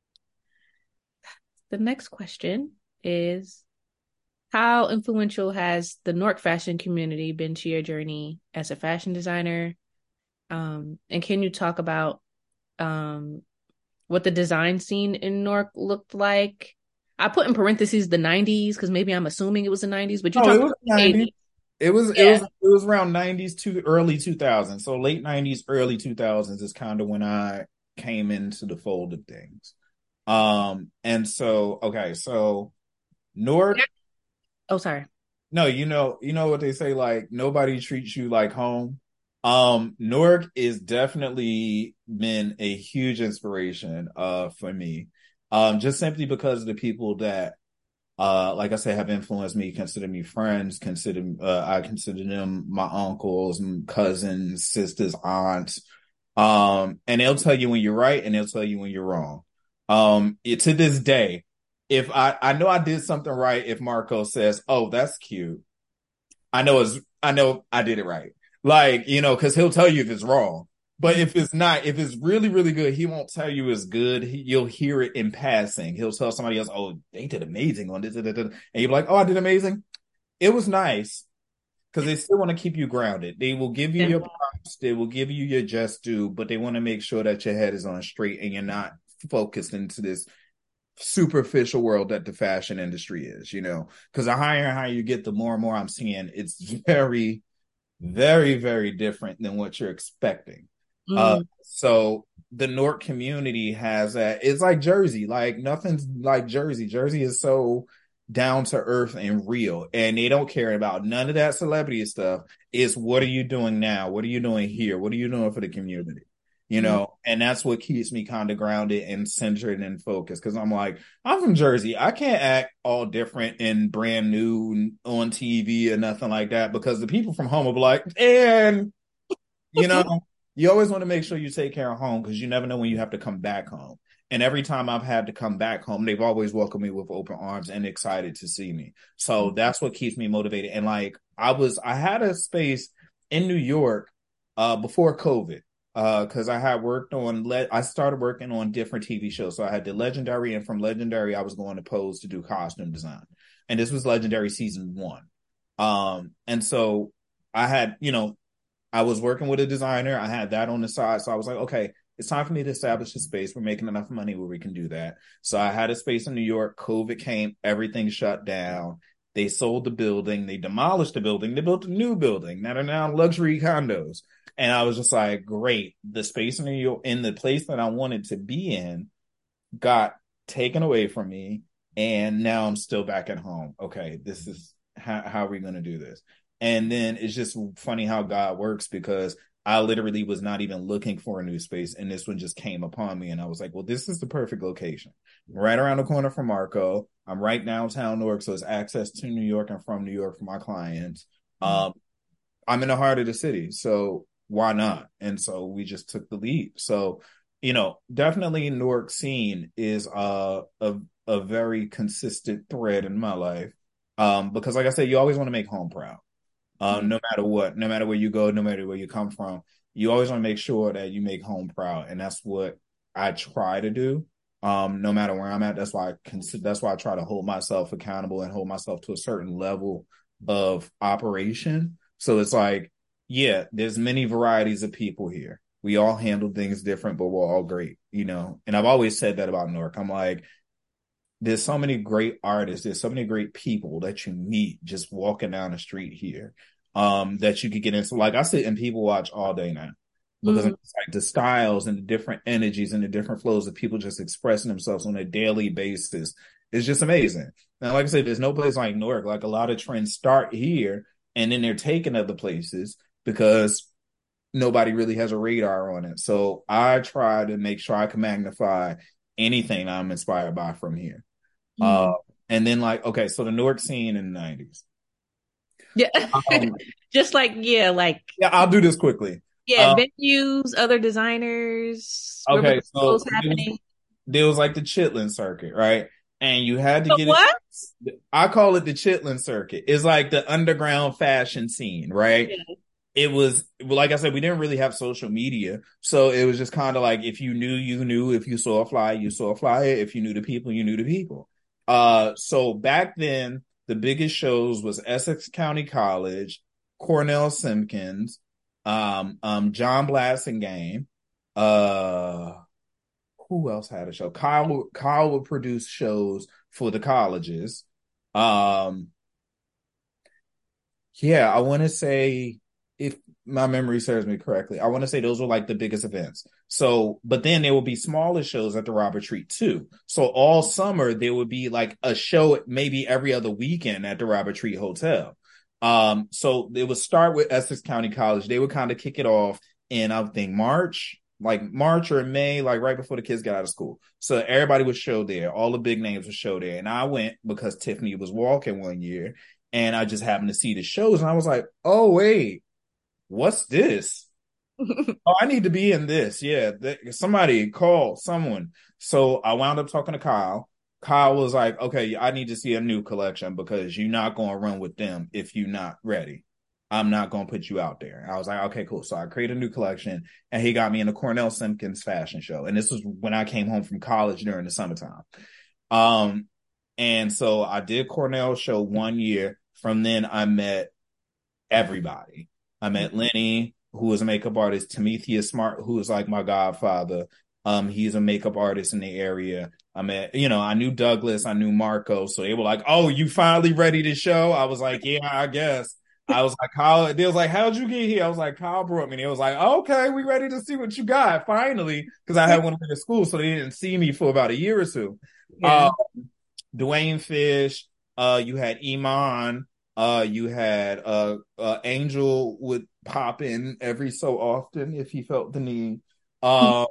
the next question is, how influential has the Newark fashion community been to your journey as a fashion designer? Um, and can you talk about um what the design scene in Newark looked like? I put in parentheses the nineties because maybe I'm assuming it was the nineties, but you
Oh, it
talked
was
about the
nineties.
eighties.
It was it
Yeah.
was it was around nineties to early two thousands. So late nineties, early two thousands is kind of when I came into the fold of things. Um, and so okay, so Newark,
Oh, sorry.
no, you know, you know what they say, like nobody treats you like home. Um, Newark is definitely been a huge inspiration uh for me. Um, just simply because of the people that uh, like I said, have influenced me, consider me friends, consider, uh, I consider them my uncles, cousins, sisters, aunts. Um, and they'll tell you when you're right and they'll tell you when you're wrong. Um, it, to this day, if I, I know I did something right, if Marco says, "Oh, that's cute," I know it's, I know I did it right. Like, you know, cause he'll tell you if it's wrong. But
Mhm.
if it's not, if it's really, really good, he won't tell you it's good. He, you'll hear it in passing. He'll tell somebody else, "Oh, they did amazing on this." Da, da, da. And you're like, "Oh, I did amazing." It was nice because they still want to keep you grounded. They will give you
Yeah.
your props. They will give you your just due, but they want to make sure that your head is on straight and you're not focused into this superficial world that the fashion industry is, you know, because the higher and higher you get, the more and more I'm seeing it's very, very, very different than what you're expecting. Uh,
Mm,
so the Newark community has that. It's like Jersey, like nothing's like Jersey. Jersey is so down to earth and real, and they don't care about none of that celebrity stuff. It's what are you doing now? What are you doing here? What are you doing for the community? You
mm,
know, and that's what keeps me kind of grounded and centered and focused because I'm like, I'm from Jersey. I can't act all different and brand new on T V or nothing like that because the people from home will be like, and you know, you always want to make sure you take care of home because you never know when you have to come back home. And every time I've had to come back home, they've always welcomed me with open arms and excited to see me. So that's what keeps me motivated. And like I was, I had a space in New York uh, before COVID because uh, I had worked on, le- I started working on different T V shows. So I had the Legendary, and from Legendary, I was going to Pose to do costume design. And this was Legendary season one. Um, and so I had, you know, I was working with a designer. I had that on the side. So I was like, okay, it's time for me to establish a space. We're making enough money where we can do that. So I had a space in New York. COVID came, everything shut down. They sold the building. They demolished the building. They built a new building that are now luxury condos. And I was just like, great. The space in New York, in the place that I wanted to be in, got taken away from me. And now I'm still back at home. Okay, this is how, how are we going to do this? And then it's just funny how God works because I literally was not even looking for a new space. And this one just came upon me. And I was like, well, this is the perfect location. Right around the corner from Marco. I'm right downtown Newark. So it's access to New York and from New York for my clients.
mm,
Um, I'm in the heart of the city. So why not? And so we just took the lead. So, you know, definitely Newark scene is uh, a, a very consistent thread in my life. Um, because like I said, you always want to make home proud. Um,
yeah.
no matter what, no matter where you go, no matter where you come from, you always want to make sure that you make home proud, and that's what I try to do. Um, no matter where I'm at, that's why I consider, that's why I try to hold myself accountable and hold myself to a certain level of operation. So it's like, yeah, there's many varieties of people here. We all handle things different, but we're all great, you know. And I've always said that about Newark. I'm like, there's so many great artists, there's so many great people that you meet just walking down the street here, um, that you could get into. Like I sit and people watch all day now because
Mm.
it's like the styles and the different energies and the different flows of people just expressing themselves on a daily basis is just amazing. And like I said, there's no place like Newark. Like a lot of trends start here and then they're taken other places because nobody really has a radar on it. So I try to make sure I can magnify anything I'm inspired by from here. Uh,
Mm.
and then like, okay, so the Newark scene in the nineties.
Yeah.
Um,
Just like, yeah, like,
yeah, I'll do this quickly.
yeah,
Um,
venues, other designers, where was
okay,
the
so
shows
there was,
happening?
there was like the Chitlin circuit, right? And you had to
The
get it.
what?
I call it the Chitlin circuit. It's like the underground fashion scene, right?
Yeah.
It was, like I said, we didn't really have social media. So it was just kind of like, if you knew, you knew. If you saw a flyer, you saw a flyer. If you knew the people, you knew the people. Uh, so back then, the biggest shows was Essex County College, Cornell Simpkins, um, um, John Blassingame. Uh, who else had a show? Kyle, Kyle would produce shows for the colleges. Um, yeah, I want to say, if my memory serves me correctly, I want to say those were like the biggest events. So, but then there would be smaller shows at the Robert Treat too. So all summer there would be like a show maybe every other weekend at the Robert Treat Hotel. Um, so it would start with Essex County College. They would kind of kick it off in, I think, March, like March or May, like right before the kids got out of school. So everybody would show there. All the big names would show there. And I went because Tiffany was walking one year and I just happened to see the shows and I was like, oh, wait, what's this? Oh, I need to be in this. Yeah. Th- somebody call someone. So I wound up talking to Kyle. Kyle was like, okay, I need to see a new collection because you're not going to run with them if you're not ready. I'm not going to put you out there. I was like, okay, cool. So I created a new collection and he got me in the Cornell Simpkins fashion show. And this was when I came home from college during the summertime. Um, and so I did Cornell show one year. From then I met everybody. I met Lenny, who is a makeup artist, Timothy Smart, who is like my godfather. Um, he's a makeup artist in the area. I met, you know, I knew Douglas, I knew Marco. So they were like, oh, you finally ready to show? I was like, yeah, I guess. I was like, Kyle, they was like, how'd you get here? I was like, Kyle brought me. They was like, okay, we ready to see what you got, finally. Because I had one in school, so they didn't see me for about a year or two.
Yeah.
Uh, Dwayne Fish, uh, you had Iman, uh, you had uh, uh, Angel would pop in every so often if he felt the need. Uh,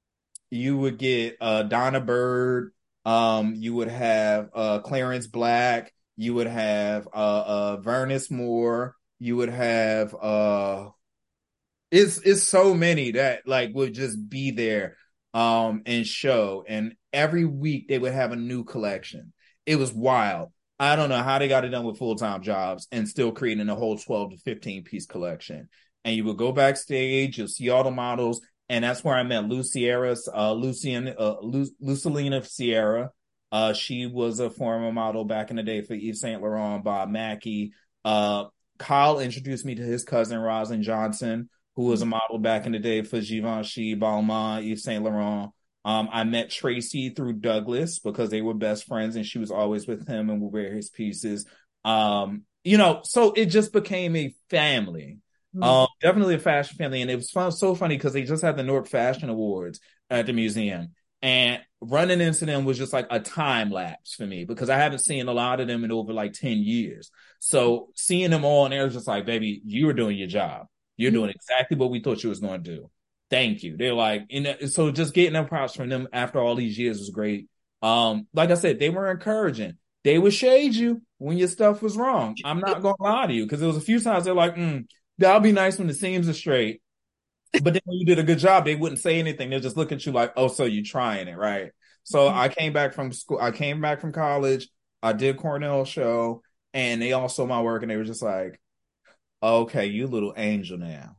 you would get uh, Donna Bird. Um, you would have uh, Clarence Black. You would have uh, uh, Vernus Moore. You would have uh, it's it's so many that like would just be there um and show, and every week they would have a new collection. It was wild. I don't know how they got it done with full-time jobs and still creating a whole twelve to fifteen piece collection. And you would go backstage, you'll see all the models, and that's where I met Luciera, uh Lucian uh Lu- Lucilina Sierra. Uh she was a former model back in the day for Yves Saint Laurent, Bob Mackie. uh Kyle introduced me to his cousin Roslyn Johnson, who was a model back in the day for Givenchy, Balmain, Yves Saint Laurent. Um, I met Tracy through Douglas because they were best friends and she was always with him and would wear his pieces. Um, you know, so it just became a family.
Mm.
Um, definitely a fashion family. And it was fun, so funny because they just had the Newark Fashion Awards at the museum. And running into them was just like a time lapse for me because I haven't seen a lot of them in over like ten years. So seeing them all and it was just like, baby, you were doing your job. You're doing exactly what we thought you was going to do. Thank you. They're like, you know, so just getting them props from them after all these years was great. Um, like I said, they were encouraging. They would shade you when your stuff was wrong. I'm not gonna lie to you because there was a few times they're like, mm, that'll be nice when the seams are straight. But then when you did a good job, they wouldn't say anything. They'll just look at you like, oh, so you trying it, right? So I came back from school. I came back from college. I did Cornell show, and they all saw my work, and they were just like, okay, you little angel now.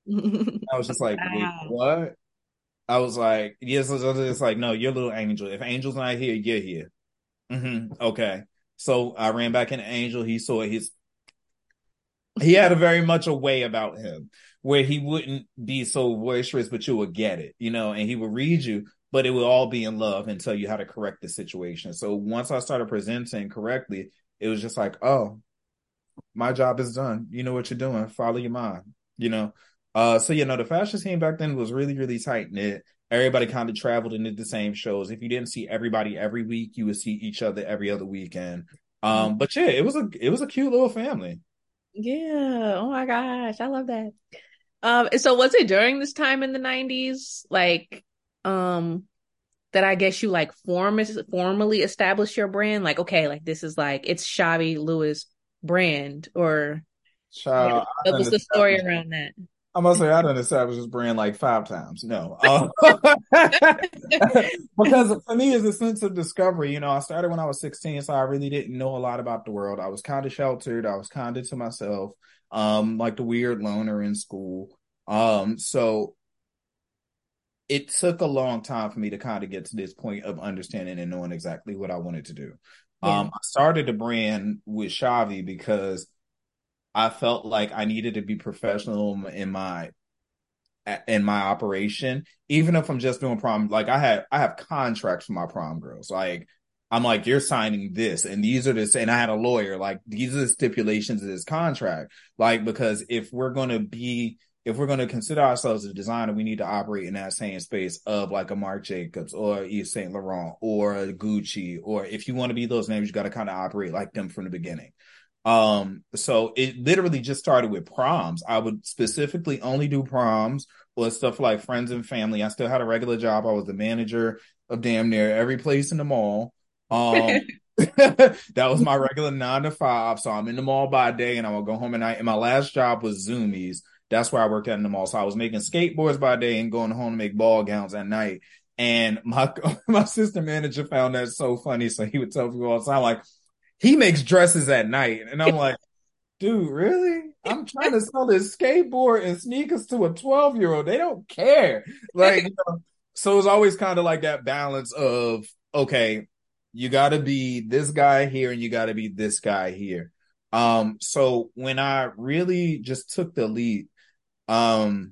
I was just like, wait,
Wow.
what? I was like, yes, it's it's like, no, you're a little angel. If Angel's not here, you're here. Mm-hmm. Okay. So I ran back into Angel. He saw his, he had a very much a way about him. where he wouldn't be so boisterous, but you would get it, you know, and he would read you, but it would all be in love and tell you how to correct the situation. So once I started presenting correctly, it was just like, oh, my job is done. You know what you're doing. Follow your mind, you know? Uh, so, you know, the fashion scene back then was really, really tight knit. Everybody kind of traveled and did the same shows. If you didn't see everybody every week, you would see each other every other weekend. Um, but yeah, it was a it was a cute little family.
Yeah. Oh my gosh, I love that. Um, so was it during this time in the nineties, like, um, that I guess you like form formally established your brand? Like, okay, like this is like it's Shabby Lewis brand, or like,
Child, I
what
done
was the story
established,
around that?
I must say I done established this brand like five times. No. Uh, because for me it's a sense of discovery. You know, I started when I was sixteen, so I really didn't know a lot about the world. I was kind of sheltered. I was kind of to myself, um, like the weird loner in school. Um, so it took a long time for me to kind of get to this point of understanding and knowing exactly what I wanted to do.
Yeah.
Um, I started the brand with Shavi because I felt like I needed to be professional in my in my operation, even if I'm just doing prom. Like I had, I have contracts for my prom girls. Like I'm like, you're signing this, and these are this, and I had a lawyer. Like these are the stipulations of this contract. Like because if we're gonna be, if we're gonna consider ourselves a designer, we need to operate in that same space of like a Marc Jacobs or Yves Saint Laurent or a Gucci, or if you want to be those names, you got to kind of operate like them from the beginning. Um, so it literally just started with proms. I would specifically only do proms or stuff like friends and family. I still had a regular job. I was the manager of damn near every place in the mall. Um, that was my regular nine to five. So I'm in the mall by day and I would go home at night. And my last job was Zoomies. That's where I worked at in the mall. So I was making skateboards by day and going home to make ball gowns at night. And my my assistant manager found that so funny. So he would tell people all the time, like, he makes dresses at night. And I'm like, dude, really? I'm trying to sell this skateboard and sneakers to a twelve year old. They don't care. Like, you know, so it's always kind of like that balance of, okay, you got to be this guy here and you got to be this guy here. Um, so when I really just took the lead, um,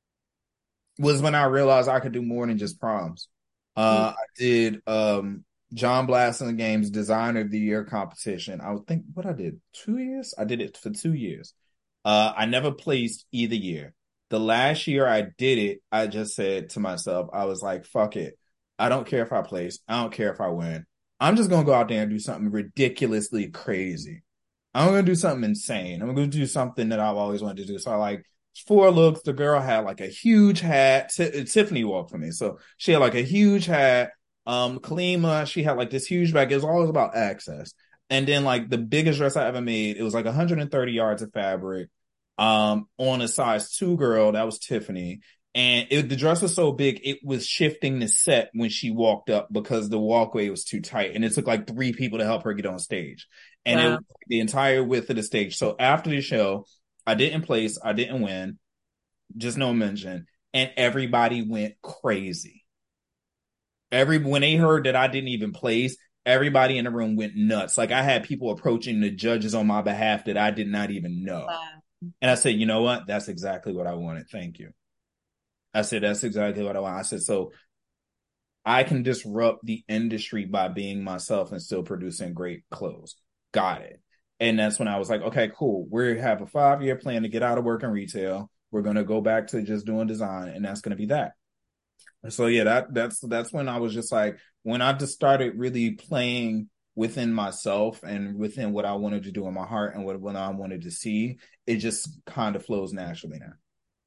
was when I realized I could do more than just proms. Uh, I did, um, John Blaston Games Designer of the Year competition. I would think what I did two years. I did it for two years. Uh, I never placed either year. The last year I did it, I just said to myself, I was like, fuck it. I don't care if I place. I don't care if I win. I'm just going to go out there and do something ridiculously crazy. I'm going to do something insane. I'm going to do something that I've always wanted to do. So I like four looks. The girl had like a huge hat. T- Tiffany walked for me. So she had like a huge hat. Um, Kalima, she had like this huge bag. It was always about access. And then like the biggest dress I ever made, it was like one hundred thirty yards of fabric, um, on a size two girl. That was Tiffany. And it, the dress was so big, it was shifting the set when she walked up because the walkway was too tight. And it took like three people to help her get on stage. And wow. It was the entire width of the stage. So after the show, I didn't place, I didn't win, just no mention. And everybody went crazy. Every when they heard that I didn't even place, everybody in the room went nuts. Like I had people approaching the judges on my behalf that I did not even know. Wow. And I said, you know what? That's exactly what I wanted. Thank you. I said, that's exactly what I want. I said, so I can disrupt the industry by being myself and still producing great clothes. Got it. And that's when I was like, okay, cool. We have a five-year plan to get out of work in retail. We're going to go back to just doing design, and that's going to be that. So yeah, that that's that's when I was just like, when I just started really playing within myself and within what I wanted to do in my heart and what, what I wanted to see, it just kind of flows naturally now.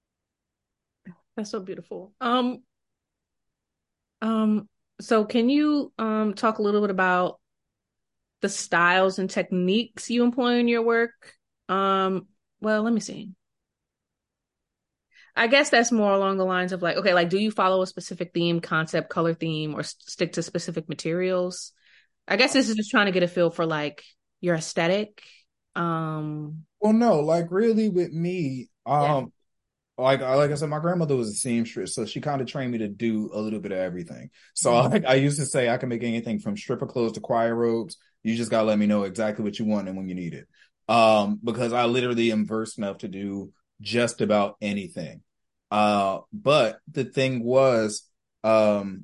That's so beautiful. Um, um, so can you um talk a little bit about the styles and techniques you employ in your work? Um, well, let me see. I guess that's more along the lines of like, okay, like, do you follow a specific theme, concept, color theme, or stick to specific materials? I guess this is just trying to get a feel for like your aesthetic. Um,
well, no, like really with me, um, yeah. like like I said, my grandmother was a seamstress, so she kind of trained me to do a little bit of everything. So mm-hmm. like I used to say, I can make anything from stripper clothes to choir robes. You just gotta let me know exactly what you want and when you need it. Um, because I literally am versed enough to do just about anything. Uh, but the thing was, um,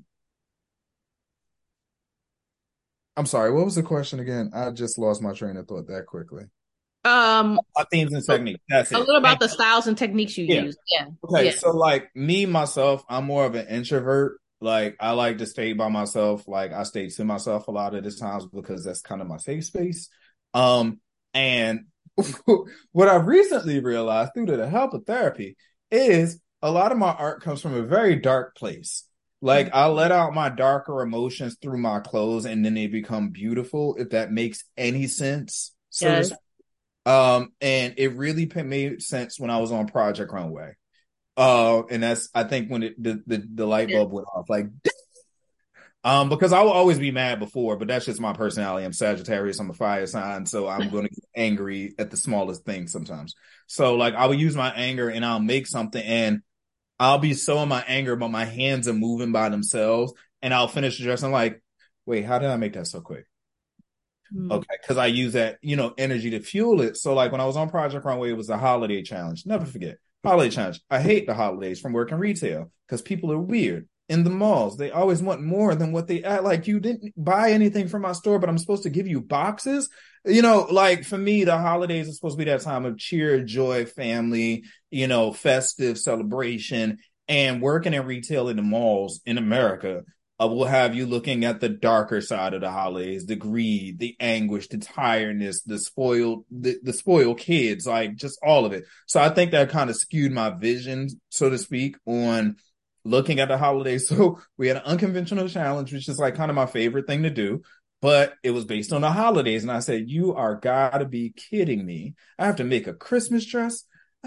I'm sorry, what was the question again? I just lost my train of thought that quickly.
Um,
My themes and
a,
techniques. That's
a
it.
little about
Thank
the styles and techniques you
you. Yeah.
use. Yeah,
Okay.
yeah.
So like me, myself, I'm more of an introvert. Like I like to stay by myself. Like I stay to myself a lot of the times because that's kind of my safe space. Um, and what I've recently realized through the help of therapy is a lot of my art comes from a very dark place. Like I let out my darker emotions through my clothes and then they become beautiful, if that makes any sense. So
Yes.
to um, and it really made sense when I was on Project Runway. Uh, and that's I think when it the, the, the light
Yeah.
bulb went off, like um, because I will always be mad before, but that's just my personality. I'm Sagittarius, I'm a fire sign, so I'm gonna get angry at the smallest thing sometimes. So like I will use my anger and I'll make something and I'll be so in my anger, but my hands are moving by themselves, and I'll finish the dress. And I'm like, wait, how did I make that so quick?
Mm.
Okay, because I use that, you know, energy to fuel it. So like when I was on Project Runway, it was a holiday challenge. Never forget. Holiday challenge. I hate the holidays from working retail because people are weird. In the malls, they always want more than what they act like. You didn't buy anything from my store, but I'm supposed to give you boxes. You know, like for me, the holidays are supposed to be that time of cheer, joy, family, you know, festive celebration. And working in retail in the malls in America, uh, will have you looking at the darker side of the holidays, the greed, the anguish, the tiredness, the spoiled, the, the spoiled kids, like just all of it. So I think that kind of skewed my vision, so to speak, on looking at the holidays. So we had an unconventional challenge, which is like kind of my favorite thing to do. But it was based on the holidays. And I said, you are gotta be kidding me. I have to make a Christmas dress.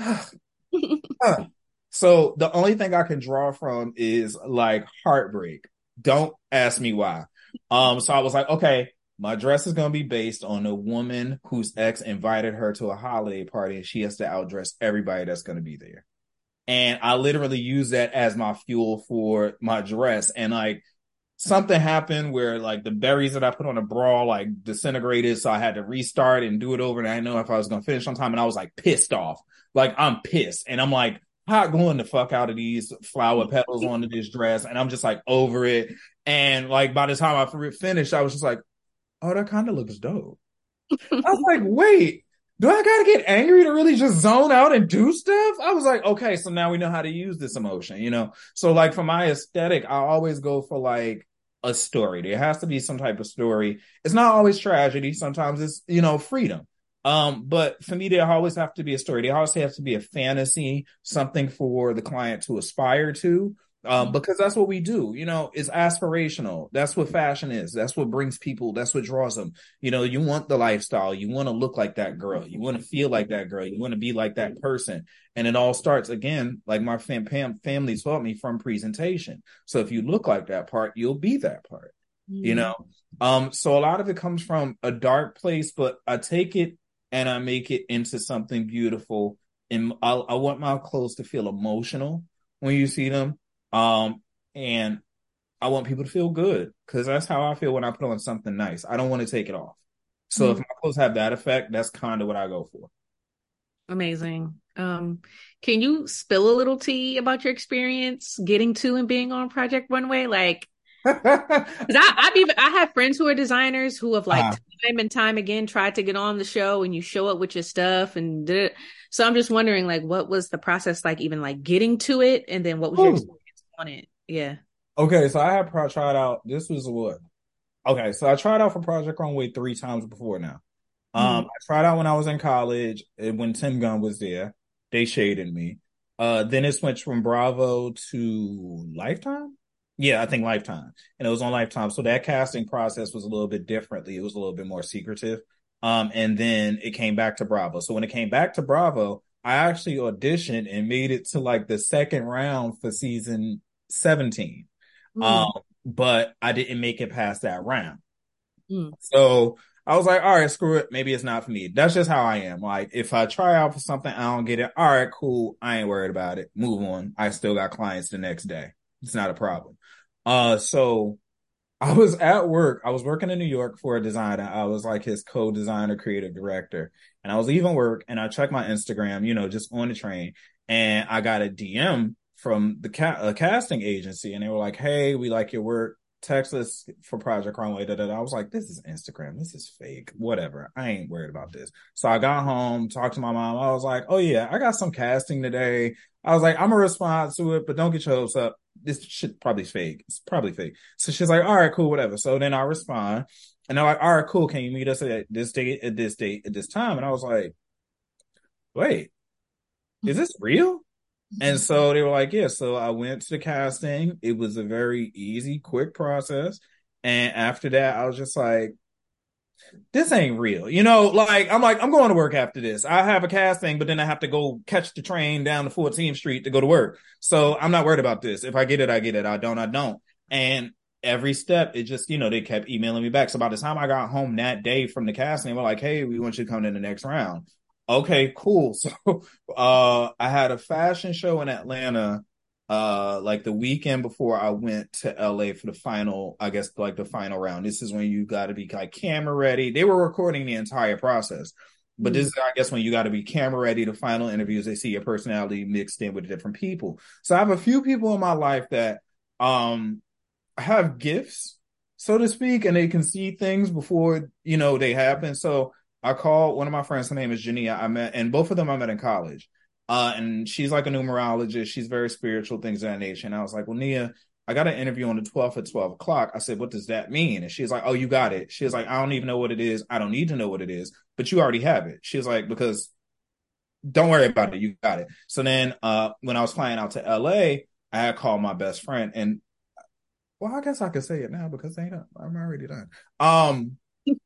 So the only thing I can draw from is like heartbreak. Don't ask me why. Um, so I was like, okay, my dress is gonna be based on a woman whose ex invited her to a holiday party and she has to outdress everybody that's gonna be there. And I literally use that as my fuel for my dress. And like something happened where like the berries that I put on the bra like disintegrated, so I had to restart and do it over. And I didn't know if I was gonna finish on time, and I was like pissed off. Like I'm pissed, and I'm like hot gluing the fuck out of these flower petals onto this dress, and I'm just like over it. And like by the time I finished, I was just like, oh, that kind of looks dope. I was like, wait, do I gotta get angry to really just zone out and do stuff? I was like, okay, so now we know how to use this emotion, you know? So like for my aesthetic, I always go for like a story. There has to be some type of story. It's not always tragedy. Sometimes it's, you know, freedom. Um, but for me, there always have to be a story. There always has to be a fantasy, something for the client to aspire to. Um, because that's what we do, you know, it's aspirational. That's what fashion is. That's what brings people, that's what draws them. You know, you want the lifestyle. You want to look like that girl. You want to feel like that girl. You want to be like that person. And it all starts again, like my fam- fam- family taught me, from presentation. So if you look like that part, you'll be that part, you
Mm.
know? Um, so a lot of it comes from a dark place, but I take it and I make it into something beautiful. And I, I want my clothes to feel emotional when you see them. Um, and I want people to feel good because that's how I feel when I put on something nice. I don't want to take it off. So if
Mm.
my clothes have that effect, that's kind of what I go for.
Amazing. Um, can you spill a little tea about your experience getting to and being on Project Runway? Like, because I, I've even I have friends who are designers who have like
uh,
time and time again tried to get on the show, and you show up with your stuff and did it. So I'm just wondering, like, what was the process like, even like getting to it, and then what was your
Ooh.
experience on it? Yeah.
Okay, so I had pro- tried out. This was what? Okay, so I tried out for Project Runway three times before now. Um,
Mm.
I tried out when I was in college and when Tim Gunn was there. They shaded me. Uh, then it switched from Bravo to Lifetime. Yeah, I think Lifetime, and it was on Lifetime. So that casting process was a little bit differently. It was a little bit more secretive. Um, and then it came back to Bravo. So when it came back to Bravo, I actually auditioned and made it to like the second round for season seventeen. Um,
Mm.
but I didn't make it past that round.
Mm.
So I was like, all right, screw it. Maybe it's not for me. That's just how I am. Like, if I try out for something, I don't get it. All right, cool. I ain't worried about it. Move on. I still got clients the next day. It's not a problem. Uh, so I was at work. I was working in New York for a designer. I was like his co-designer, creative director. And I was leaving work and I checked my Instagram, you know, just on the train. And I got a D M from the ca- a casting agency. And they were like, hey, we like your work. Text us for Project Runway. Da, da, da. I was like, this is Instagram. This is fake. Whatever. I ain't worried about this. So I got home, talked to my mom. I was like, oh, yeah, I got some casting today. I was like, I'm going to respond to it, but don't get your hopes up. This shit probably fake. It's probably fake. So she's like, all right, cool, whatever. So then I respond and they're like, all right, cool. Can you meet us at this date, at this date, at this time? And I was like, wait, is this real? And so they were like, yeah. So I went to the casting. It was a very easy, quick process. And after that, I was just like, this ain't real. You know, like, I'm like, I'm going to work after this. I have a casting, but then I have to go catch the train down to fourteenth Street to go to work. So I'm not worried about this. If I get it, I get it. I don't, I don't. And every step, it just, you know, they kept emailing me back. So by the time I got home that day from the casting, they were like, hey, we want you to come in the next round. Okay, cool. So uh I had a fashion show in Atlanta uh like the weekend before I went to L A for the final, I guess like the final round. This is when you got to be like camera ready. They were recording the entire process. But this is, I guess, when you got to be camera ready. The final interviews, they see your personality mixed in with different people. So I have a few people in my life that um have gifts, so to speak, and they can see things before, you know, they happen. So I called one of my friends. Her name is Jania. I met, and both of them I met in college. Uh, and she's like a numerologist. She's very spiritual, things of that nature. And I was like, well, Nia, I got an interview on the twelfth at twelve o'clock. I said, what does that mean? And she's like, oh, you got it. She was like, I don't even know what it is. I don't need to know what it is, but you already have it. She was like, because don't worry about it. You got it. So then uh, when I was flying out to L A, I had called my best friend. And well, I guess I could say it now because ain't I'm already done. Um,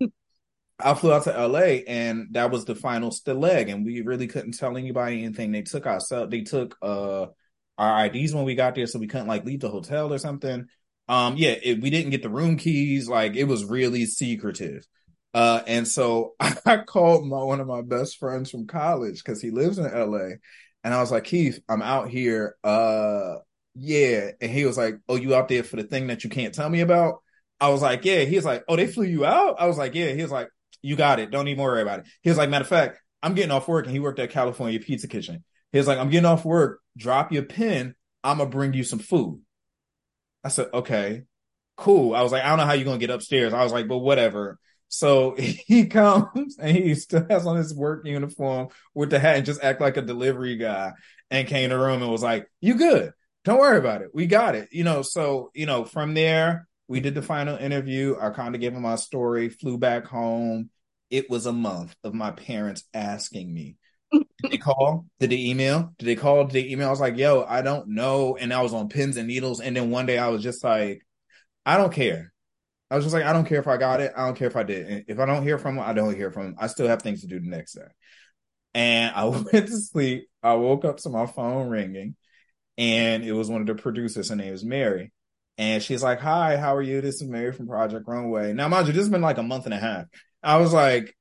I flew out to L A and that was the final still leg, and we really couldn't tell anybody anything. They took our they took uh our I Ds when we got there, so we couldn't like leave the hotel or something. Um, yeah, it, we didn't get the room keys. Like it was really secretive. Uh, and so I called my one of my best friends from college because he lives in L A, and I was like, Keith, I'm out here. Uh, yeah, and he was like, oh, you out there for the thing that you can't tell me about? I was like, yeah. He was like, oh, they flew you out? I was like, yeah. He was like, you got it. Don't even worry about it. He was like, matter of fact, I'm getting off work, and he worked at California Pizza Kitchen. He was like, I'm getting off work. Drop your pin. I'm gonna bring you some food. I said, okay, cool. I was like, I don't know how you're gonna get upstairs. I was like, but whatever. So he comes and he still has on his work uniform with the hat and just act like a delivery guy, and came to the room and was like, you good. Don't worry about it. We got it. You know, so, you know, from there, we did the final interview. I kind of gave him my story, flew back home. It was a month of my parents asking me, did they call? Did they email? Did they call? Did they email? I was like, yo, I don't know. And I was on pins and needles. And then one day I was just like, I don't care. I was just like, I don't care if I got it. I don't care if I did. If I don't hear from them, I don't hear from them. I still have things to do the next day. And I went to sleep. I woke up to my phone ringing, and it was one of the producers. Her name is Mary. And she's like, hi, how are you? This is Mary from Project Runway. Now, mind you, this has been like a month and a half. I was like,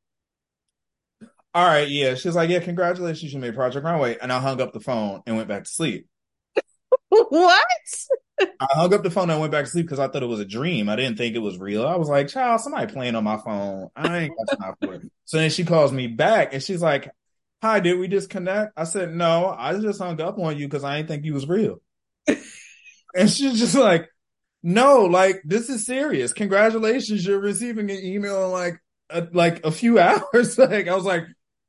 all right, yeah. She's like, yeah, congratulations, you made Project Runway. And I hung up the phone and went back to sleep.
What?
I hung up the phone and went back to sleep because I thought it was a dream. I didn't think it was real. I was like, child, somebody playing on my phone. I ain't got time for it. So then she calls me back and she's like, hi, did we disconnect? I said, no, I just hung up on you because I didn't think you was real. And she's just like, no, like, this is serious. Congratulations, you're receiving an email in like a, like a few hours. Like, I was like,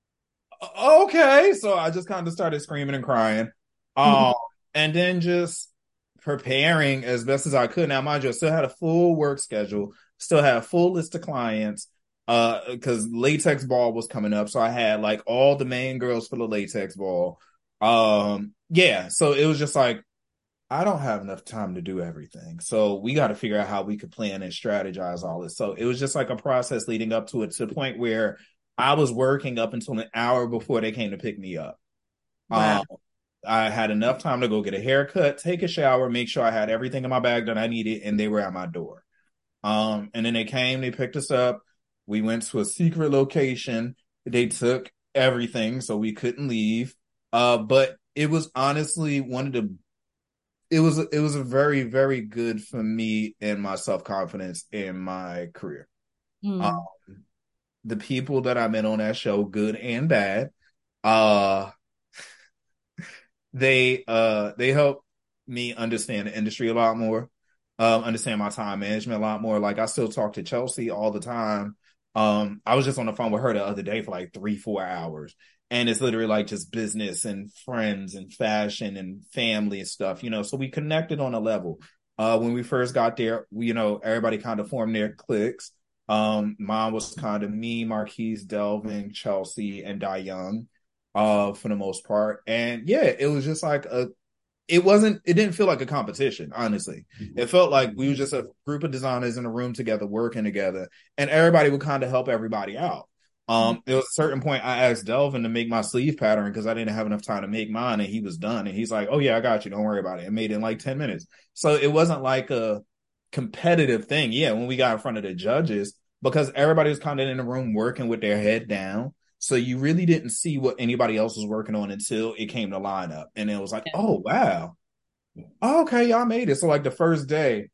okay. So I just kind of started screaming and crying. Um, and then just preparing as best as I could. Now, mind you, I still had a full work schedule, still had a full list of clients, uh, because latex ball was coming up. So I had like all the main girls for the latex ball. Um, yeah. So it was just like, I don't have enough time to do everything. So we got to figure out how we could plan and strategize all this. So it was just like a process leading up to it, to the point where I was working up until an hour before they came to pick me up.
Wow.
Um, I had enough time to go get a haircut, take a shower, make sure I had everything in my bag that I needed, and they were at my door. Um, and then they came, they picked us up. We went to a secret location. They took everything, so we couldn't leave. Uh, but it was honestly one of the it was it was a very, very good for me and my self-confidence in my career. Um,
Mm.
the people that I met on that show, good and bad, uh, they uh they helped me understand the industry a lot more, um, understand my time management a lot more. Like I still talk to Chelsea all the time. Um, I was just on the phone with her the other day for like three, four hours. And it's literally like just business and friends and fashion and family and stuff, you know. So we connected on a level. Uh, when we first got there, we, you know, everybody kind of formed their cliques. Um, mine was kind of me, Marquise, Delvin, Chelsea, and Di Young, uh, for the most part. And yeah, it was just like a it wasn't it didn't feel like a competition, honestly. It felt like we were just a group of designers in a room together working together, and everybody would kind of help everybody out. Um there was a certain point I asked Delvin to make my sleeve pattern because I didn't have enough time to make mine, and he was done, and he's like, oh yeah, I got you, don't worry about it. It made it in like ten minutes. So it wasn't like a competitive thing. Yeah, when we got in front of the judges, because everybody was kind of in the room working with their head down, so you really didn't see what anybody else was working on until it came to lineup. And it was like,
Yeah.
oh, wow. Oh, okay, y'all made it. So like the first day,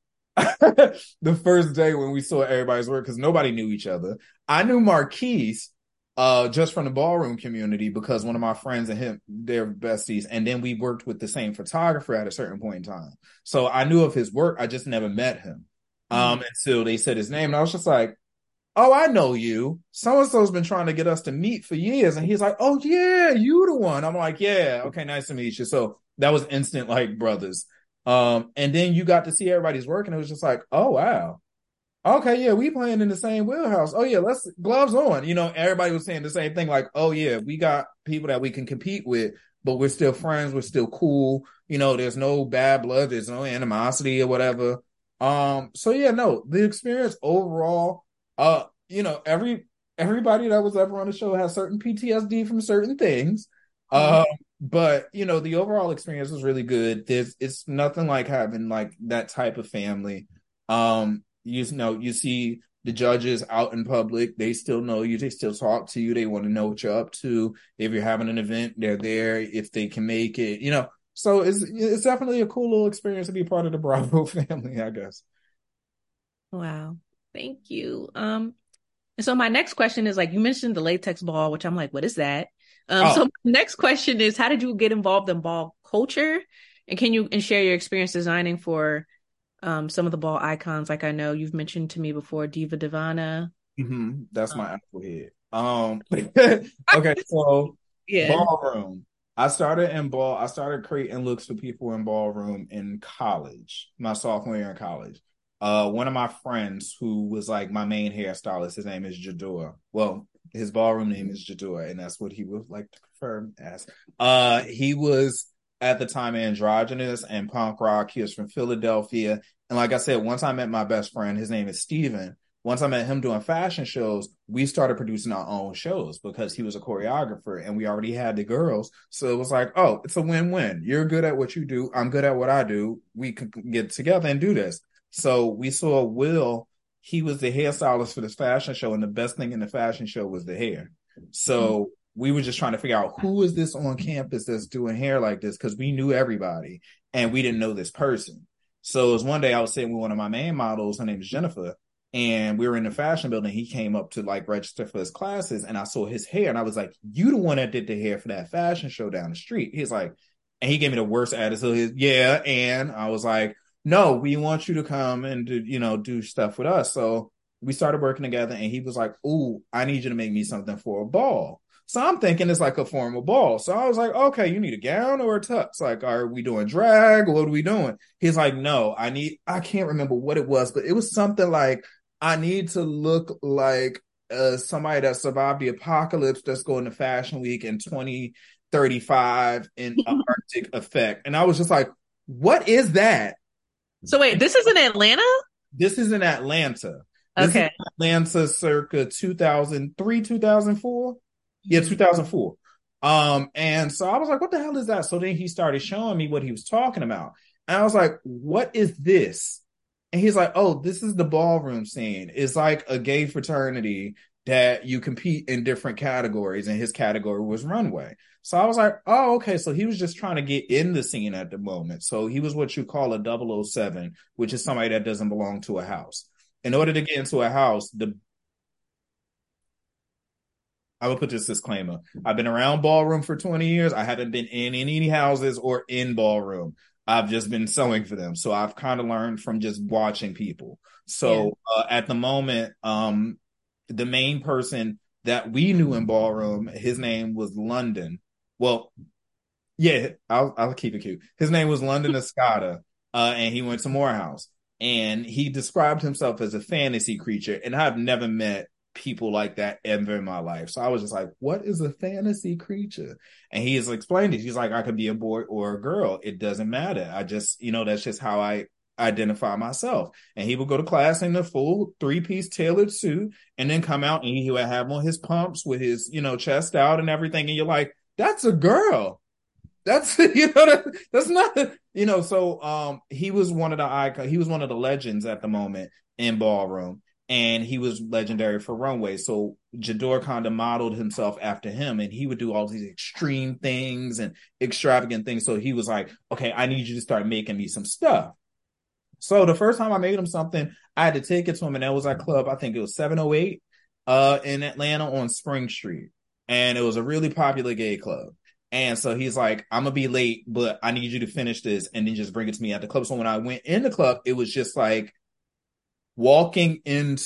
the first day when we saw everybody's work, because nobody knew each other. I knew Marquise uh, just from the ballroom community because one of my friends and him, they're besties. And then we worked with the same photographer at a certain point in time. So I knew of his work. I just never met him
Mm.
um, until they said his name. And I was just like, oh, I know you. So-and-so's been trying to get us to meet for years. And he's like, oh, yeah, you the one. I'm like, yeah, okay, nice to meet you. So that was instant, like, brothers. Um, and then you got to see everybody's work, and it was just like, oh, wow. Okay, yeah, we playing in the same wheelhouse. Oh, yeah, let's, gloves on. You know, everybody was saying the same thing, like, oh, yeah, we got people that we can compete with, but we're still friends. We're still cool. You know, there's no bad blood. There's no animosity or whatever. Um, so yeah, no, the experience overall, uh, you know, every everybody that was ever on the show has certain P T S D from certain things.
Mm.
Um, but you know, the overall experience was really good. There's it's nothing like having like that type of family. Um, you know, you see the judges out in public, they still know you, they still talk to you, they want to know what you're up to. If you're having an event, they're there if they can make it, you know. So it's it's definitely a cool little experience to be part of the Bravo family, I guess.
Wow. Thank you. Um, and so my next question is like you mentioned the latex ball, which I'm like, what is that? Um, so
Oh,
my next question is how did you get involved in ball culture? And can you and share your experience designing for um some of the ball icons? Like I know you've mentioned to me before Diva Divana.
hmm that's
Um,
my apple head. Um, okay, so
yeah.
ballroom. I started in ball. I started creating looks for people in ballroom in college, my sophomore year in college. Uh, one of my friends who was like my main hairstylist, his name is Jador. Well, his ballroom name is Jador, and that's what he would like to confirm as. Uh, he was at the time androgynous and punk rock. He was from Philadelphia, and like I said, once I met my best friend, his name is Steven. Once I met him doing fashion shows, we started producing our own shows because he was a choreographer and we already had the girls. So it was like, oh, it's a win-win. You're good at what you do. I'm good at what I do. We can get together and do this. So we saw Will. He was the hairstylist for this fashion show, and the best thing in the fashion show was the hair. So we were just trying to figure out who is this on campus that's doing hair like this, because we knew everybody and we didn't know this person. So it was one day I was sitting with one of my main models. Her name is Jennifer, and we were in the fashion building. He came up to like register for his classes, and I saw his hair, and I was like, you the one that did the hair for that fashion show down the street. He's like, and he gave me the worst attitude. He's, yeah. And I was like, no, we want you to come and do, you know, do stuff with us. So we started working together, and he was like, ooh, I need you to make me something for a ball. So I'm thinking it's like a formal ball. So I was like, okay, you need a gown or a tux? Like, are we doing drag? What are we doing? He's like, no, I need, I can't remember what it was, but it was something like, I need to look like uh, somebody that survived the apocalypse that's going to Fashion Week in twenty thirty-five in an Arctic effect. And I was just like, what is that?
So wait, this is in Atlanta?
This is in Atlanta. This is
Okay.
Atlanta circa two thousand three, two thousand four. Yeah,
Mhm.
two thousand four. Um, and so I was like, what the hell is that? So then he started showing me what he was talking about. And I was like, what is this? And he's like, oh, this is the ballroom scene. It's like a gay fraternity. that you compete in different categories, and his category was runway. So I was like, oh, okay. So he was just trying to get in the scene at the moment. So he was what you call a double oh seven, which is somebody that doesn't belong to a house. In order to get into a house, the I would put this disclaimer. I've been around ballroom for twenty years. I haven't been in any houses or in ballroom. I've just been sewing for them. So I've kind of learned from just watching people. So yeah. uh, at the moment, um, the main person that we knew in ballroom, his name was London. Well, yeah, I'll, I'll keep it cute. His name was London Escada, uh, and he went to Morehouse. And he described himself as a fantasy creature. And I've never met people like that ever in my life. So I was just like, what is a fantasy creature? And he has explained it. He's like, I could be a boy or a girl. It doesn't matter. I just, you know, that's just how I identify myself. And he would go to class in a full three-piece tailored suit and then come out and he would have on his pumps with his, you know, chest out and everything. And you're like, that's a girl. That's, you know, that, that's not, you know, so um, he was one of the icon, he was one of the legends at the moment in ballroom. And he was legendary for runway. So J'adore kind of modeled himself after him, and he would do all these extreme things and extravagant things. So he was like, okay, I need you to start making me some stuff. So the first time I made him something, I had to take it to him, and that was at club, I think it was seven oh eight uh, in Atlanta on Spring Street. And it was a really popular gay club. And so he's like, I'm going to be late, but I need you to finish this and then just bring it to me at the club. So when I went in the club, it was just like, walking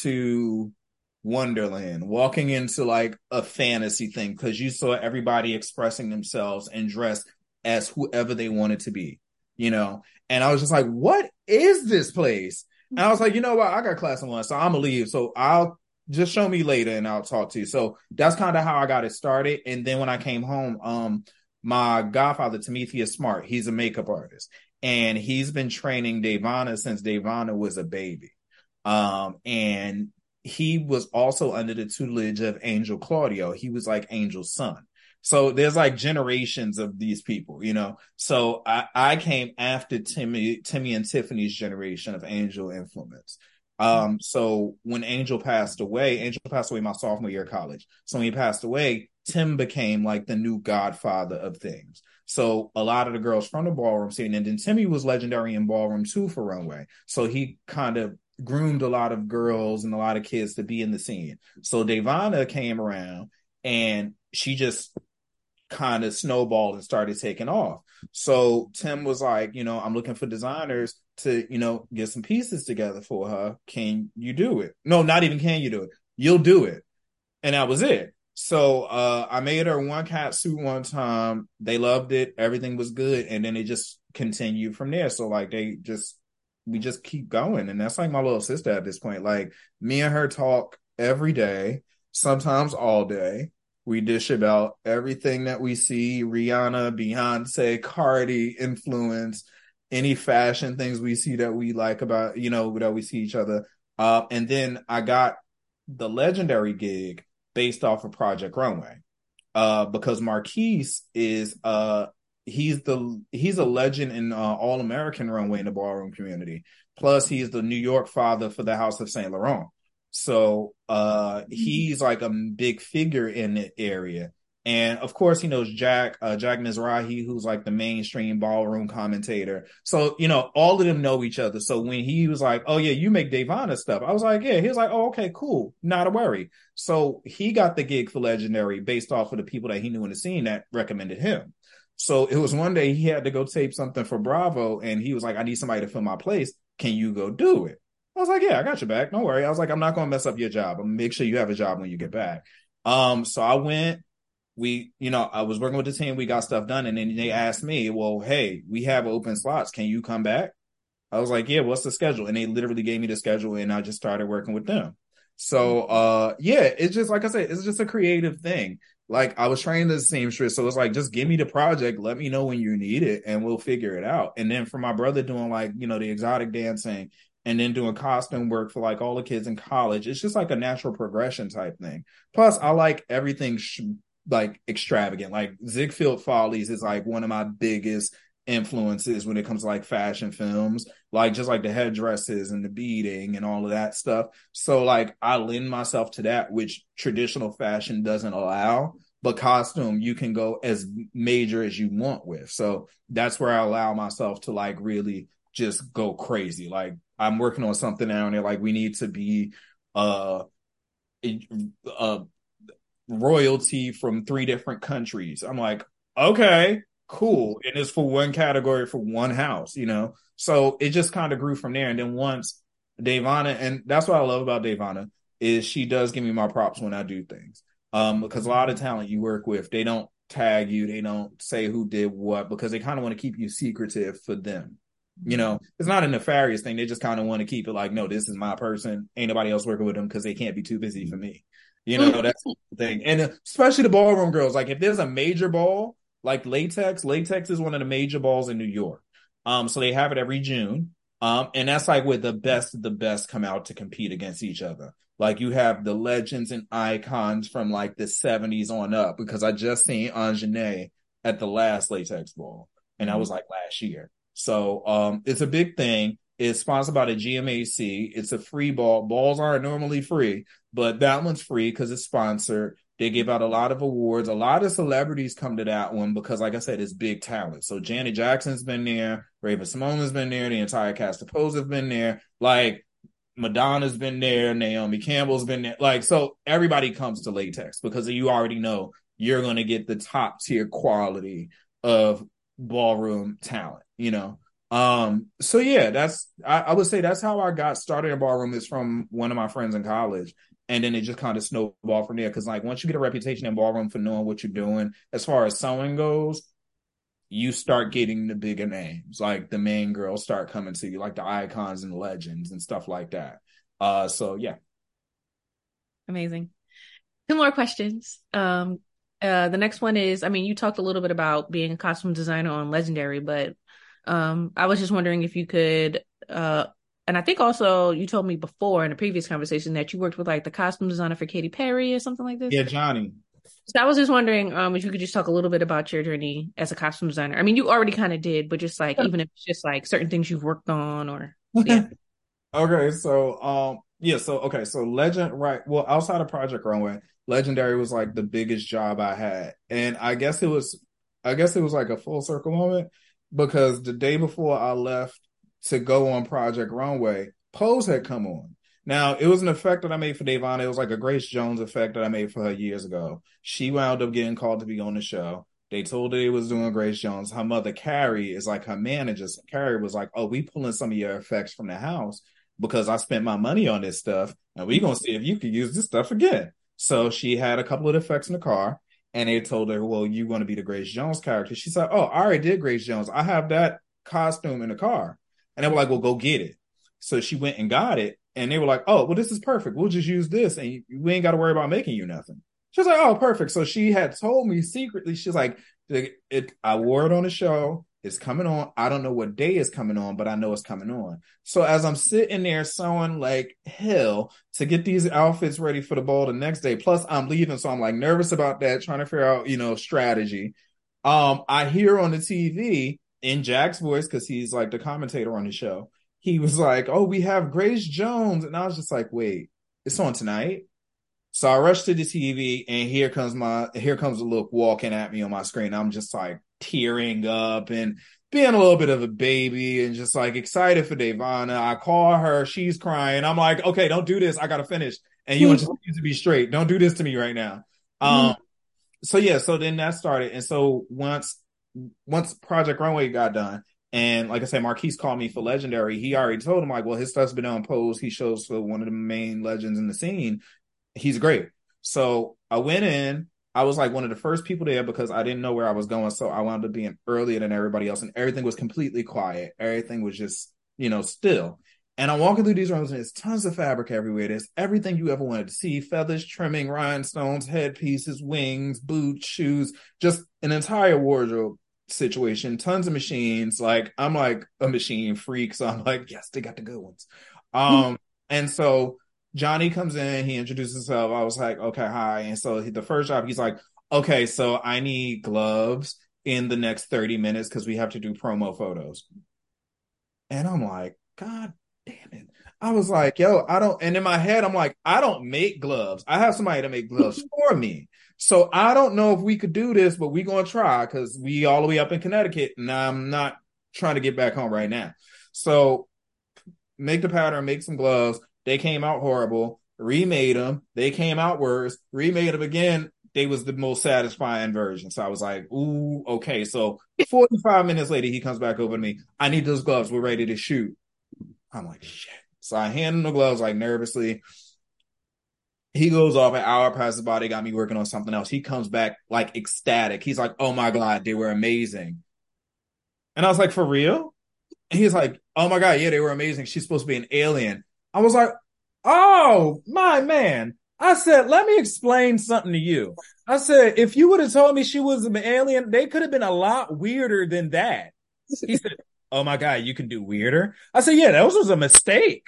into Wonderland, walking into like a fantasy thing, because you saw everybody expressing themselves and dressed as whoever they wanted to be, you know? And I was just like, what is this place? And I was like, you know what? I got class in one, so I'm gonna leave. So I'll just show me later and I'll talk to you. So that's kind of how I got it started. And then when I came home, um, my godfather, Timotheus Smart, he's a makeup artist, and he's been training Davana since Davana was a baby. Um, and he was also under the tutelage of Angel Claudio. He was like Angel's son. So there's like generations of these people, you know? So I, I came after Timmy, Timmy and Tiffany's generation of Angel influence. Um, so when Angel passed away, Angel passed away my sophomore year of college. So when he passed away, Tim became like the new godfather of things. So a lot of the girls from the ballroom scene, and then Timmy was legendary in ballroom too for runway. So he kind of groomed a lot of girls and a lot of kids to be in the scene. So Davana came around and she just kind of snowballed and started taking off. So Tim was like, you know, I'm looking for designers to, you know, get some pieces together for her. Can you do it? No, not even can you do it. You'll do it. And that was it. So uh, I made her one cat suit one time. They loved it. Everything was good. And then it just continued from there. So like they just, we just keep going. And that's like my little sister at this point. Like me and her talk every day, sometimes all day. We dish about everything that we see, Rihanna, Beyonce, Cardi influence, any fashion things we see that we like about, you know, that we see each other. Uh, and then I got the legendary gig based off of Project Runway, uh, because Marquise is, uh, he's the, he's a legend in uh, all American runway in the ballroom community. Plus he's the New York father for the House of Saint Laurent. So uh, he's like a big figure in the area. And of course, he knows Jack, uh, Jack Mizrahi, who's like the mainstream ballroom commentator. So, you know, all of them know each other. So when he was like, oh yeah, you make Davana stuff, I was like, yeah. He was like, oh, okay, cool. Not a worry. So he got the gig for Legendary based off of the people that he knew in the scene that recommended him. So it was one day he had to go tape something for Bravo. And he was like, I need somebody to fill my place. Can you go do it? I was like, yeah, I got your back. Don't worry. I was like, I'm not going to mess up your job. I'm going to make sure you have a job when you get back. Um, so I went, we, you know, I was working with the team. We got stuff done. And then they asked me, well, hey, we have open slots. Can you come back? I was like, yeah, what's the schedule? And they literally gave me the schedule and I just started working with them. So, uh, yeah, it's just, like I said, it's just a creative thing. Like I was trained as a seamstress. So it's like, just give me the project. Let me know when you need it and we'll figure it out. And then for my brother doing like, you know, the exotic dancing, and then doing costume work for like all the kids in college. It's just like a natural progression type thing. Plus, I like everything sh- like extravagant. Like Ziegfeld Follies is like one of my biggest influences when it comes to like fashion films, like just like the headdresses and the beading and all of that stuff. So like I lend myself to that, which traditional fashion doesn't allow, but costume you can go as major as you want with. So that's where I allow myself to like really just go crazy. Like I'm working on something now and they're like, we need to be uh, uh royalty from three different countries. I'm like, okay, cool. And it's for one category for one house, you know? So it just kind of grew from there. And then once Davana, and that's what I love about Davana, is she does give me my props when I do things. Um, because a lot of talent you work with, they don't tag you, they don't say who did what, because they kind of want to keep you secretive for them. You know, it's not a nefarious thing. They just kind of want to keep it like, no, this is my person. Ain't nobody else working with them because they can't be too busy for me. You know, that's the thing. And especially the ballroom girls. Like if there's a major ball, like Latex, Latex is one of the major balls in New York. Um, so they have it every June. Um, and that's like where the best of the best come out to compete against each other. Like you have the legends and icons from like the seventies on up, because I just seen Anjane at the last Latex ball. And that was like last year. So um, it's a big thing. It's sponsored by the G M A C. It's a free ball. Balls aren't normally free, but that one's free because it's sponsored. They give out a lot of awards. A lot of celebrities come to that one because, like I said, it's big talent. So Janet Jackson's been there. Raven-Symoné has been there. The entire cast of Pose have been there. Like Madonna's been there. Naomi Campbell's been there. Like, so everybody comes to Latex because you already know you're going to get the top tier quality of ballroom talent, you know? Um, so yeah, that's, I, I would say that's how I got started in ballroom, is from one of my friends in college. And then it just kind of snowballed from there. Cause like once you get a reputation in ballroom for knowing what you're doing, as far as sewing goes, you start getting the bigger names. Like the main girls start coming to you, like the icons and legends and stuff like that. Uh, so yeah.
Amazing. Two more questions. Um, uh, the next one is, I mean, you talked a little bit about being a costume designer on Legendary, but um, I was just wondering if you could, uh, and I think also you told me before in a previous conversation that you worked with like the costume designer for Katy Perry or something like this.
Yeah, Johnny.
So I was just wondering um, if you could just talk a little bit about your journey as a costume designer. I mean, you already kind of did, but just like, even if it's just like certain things you've worked on or, yeah.
Okay, so um yeah, so okay, so Legend, right? Well, outside of Project Runway, Legendary was like the biggest job I had. And I guess it was I guess it was like a full circle moment, because the day before I left to go on Project Runway, Pose had come on. Now, it was an effect that I made for Davana. It was like a Grace Jones effect that I made for her years ago. She wound up getting called to be on the show. They told her they was doing Grace Jones. Her mother, Carrie, is like her manager. So Carrie was like, oh, we pulling some of your effects from the house because I spent my money on this stuff, and we gonna see if you can use this stuff again. So she had a couple of effects in the car, and they told her, well, you want to be the Grace Jones character. She said, oh, I already did Grace Jones. I have that costume in the car. And they were like, well, go get it. So she went and got it, and they were like, oh, well, this is perfect. We'll just use this, and we ain't got to worry about making you nothing. She was like, oh, perfect. So she had told me secretly, she's like, it, it, I wore it on the show. It's coming on. I don't know what day it's coming on, but I know it's coming on. So as I'm sitting there sewing like hell to get these outfits ready for the ball the next day, plus I'm leaving, so I'm like nervous about that, trying to figure out, you know, strategy. Um, I hear on the T V in Jack's voice, because he's like the commentator on the show, he was like, oh, we have Grace Jones. And I was just like, wait, it's on tonight? So I rushed to the T V, and here comes my, here comes the look walking at me on my screen. I'm just like tearing up and being a little bit of a baby and just like excited for Davana. I call her, she's crying. I'm like, okay, don't do this. I got to finish. And you want you to be straight. Don't do this to me right now. Um, so yeah, so then that started. And so once, once Project Runway got done, and like I said, Marquise called me for Legendary, he already told him like, well, his stuff's been on Pose. He shows for one of the main legends in the scene. He's great. So I went in. I was like one of the first people there because I didn't know where I was going. So I wound up being earlier than everybody else, and everything was completely quiet. Everything was just, you know, still. And I'm walking through these rooms, and there's tons of fabric everywhere. There's everything you ever wanted to see: feathers, trimming, rhinestones, headpieces, wings, boots, shoes, just an entire wardrobe situation. Tons of machines. Like, I'm like a machine freak. So I'm like, yes, they got the good ones. Um, and so Johnny comes in, he introduces himself. I was like, okay, hi. And so the first job, he's like, okay, so I need gloves in the next thirty minutes because we have to do promo photos. And I'm like, God damn it. I was like, yo, I don't, and in my head, I'm like, I don't make gloves. I have somebody to make gloves for me. So I don't know if we could do this, but we're going to try because we all the way up in Connecticut and I'm not trying to get back home right now. So make the pattern, make some gloves. They came out horrible. Remade them. They came out worse. Remade them again. They was the most satisfying version. So I was like, ooh, okay. So forty-five minutes later, he comes back over to me. I need those gloves. We're ready to shoot. I'm like, shit. So I hand him the gloves like nervously. He goes off, an hour passes by. They got me working on something else. He comes back like ecstatic. He's like, oh my God, they were amazing. And I was like, for real? And he's like, oh my God, yeah, they were amazing. She's supposed to be an alien. I was like, oh, my man. I said, let me explain something to you. I said, if you would have told me she was an alien, they could have been a lot weirder than that. He said, oh my God, you can do weirder? I said, yeah, that was a mistake.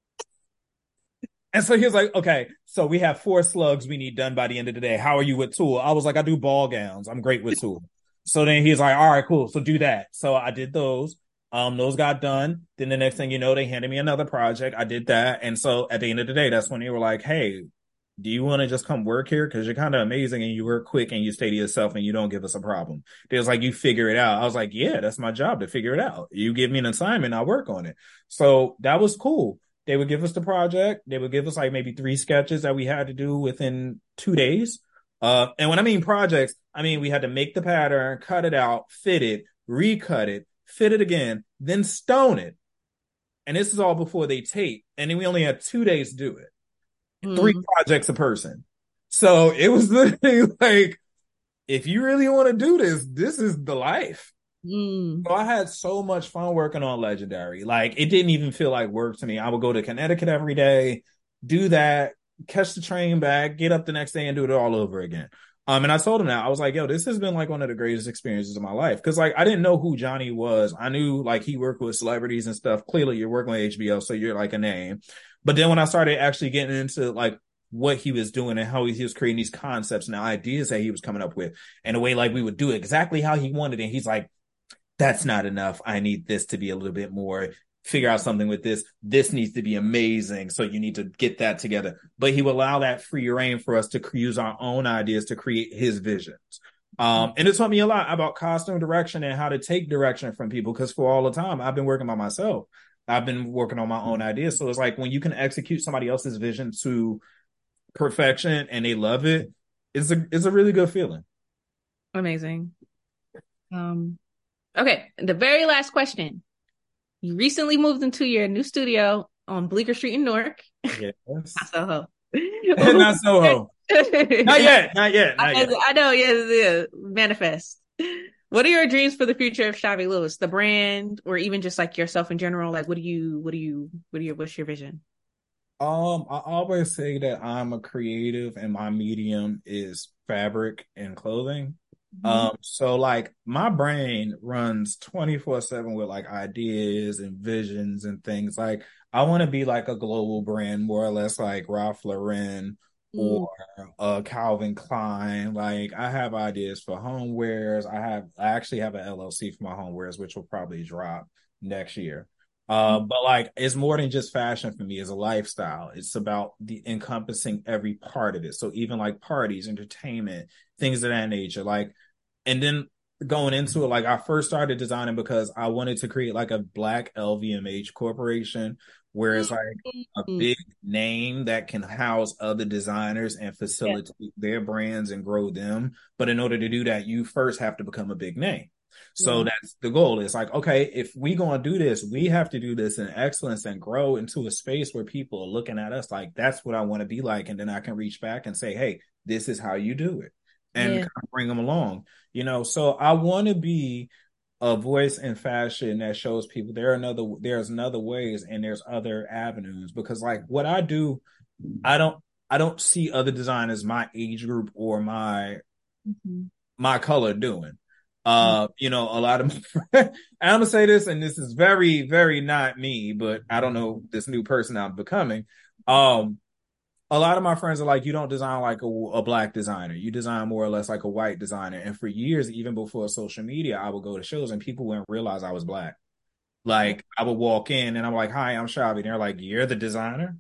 And so he was like, okay, so we have four slugs we need done by the end of the day. How are you with Tool? I was like, I do ball gowns. I'm great with Tool. So then he's like, all right, cool. So do that. So I did those. Um, those got done. Then the next thing you know, they handed me another project. I did that. And so at the end of the day, that's when they were like, hey, do you want to just come work here? Because you're kind of amazing and you work quick and you stay to yourself and you don't give us a problem. They was like, you figure it out. I was like, yeah, that's my job to figure it out. You give me an assignment, I'll work on it. So that was cool. They would give us the project. They would give us like maybe three sketches that we had to do within two days. Uh, and when I mean projects, I mean, we had to make the pattern, cut it out, fit it, recut it, fit it again, then stone it. And this is all before they tape. And then we only had two days to do it. Mm. Three projects a person. So it was literally like, if you really want to do this, this is the life. Mm. So I had so much fun working on Legendary. Like, it didn't even feel like work to me. I would go to Connecticut every day, do that, catch the train back, get up the next day and do it all over again. Um, and I told him that. I was like, yo, this has been like one of the greatest experiences of my life. Cause like, I didn't know who Johnny was. I knew like he worked with celebrities and stuff. Clearly you're working with H B O, so you're like a name. But then when I started actually getting into like what he was doing and how he was creating these concepts and the ideas that he was coming up with and the way like we would do it exactly how he wanted it. He's like, that's not enough. I need this to be a little bit more. Figure out something with this. This needs to be amazing. So you need to get that together. But he will allow that free reign for us to use our own ideas to create his visions. Um, and it taught me a lot about costume direction and how to take direction from people. Because for all the time, I've been working by myself. I've been working on my own ideas. So it's like when you can execute somebody else's vision to perfection and they love it, it's a it's a really good feeling.
Amazing. Um, okay, the very last question. You recently moved into your new studio on Bleecker Street in Newark.
Yes.
Not Soho.
Not Soho. Not yet. Not yet. Not yet.
I, I know. Yeah, yeah. Manifest. What are your dreams for the future of Shavy Lewis, the brand, or even just like yourself in general? Like, what do you, what do you, what do you, what's your vision?
Um, I always say that I'm a creative and my medium is fabric and clothing. Mm-hmm. Um, so like my brain runs twenty-four seven with like ideas and visions and things. Like I want to be like a global brand, more or less like Ralph Lauren mm. or uh Calvin Klein. Like I have ideas for homewares. I have I actually have an L L C for my homewares, which will probably drop next year. Uh, but like, it's more than just fashion for me. It's a lifestyle. It's about the encompassing every part of it. So even like parties, entertainment, things of that nature. Like, and then going into it, like I first started designing because I wanted to create like a black L V M H corporation where it's like a big name that can house other designers and facilitate yeah. their brands and grow them. But in order to do that, you first have to become a big name. So yeah. that's the goal. It's like, okay, if we going to do this, we have to do this in excellence and grow into a space where people are looking at us like, that's what I want to be like. And then I can reach back and say, hey, this is how you do it. And yeah. kind of bring them along, you know? So I want to be a voice in fashion that shows people there are another, there's another ways and there's other avenues, because like what I do, I don't, I don't see other designers my age group or my, mm-hmm. my color doing. Uh, you know, a lot of I'm gonna say this, and this is very, very not me, but I don't know this new person I'm becoming. Um, a lot of my friends are like, you don't design like a, a black designer. You design more or less like a white designer. And for years, even before social media, I would go to shows and people wouldn't realize I was black. Like I would walk in and I'm like, hi, I'm Shavi. And they're like, you're the designer?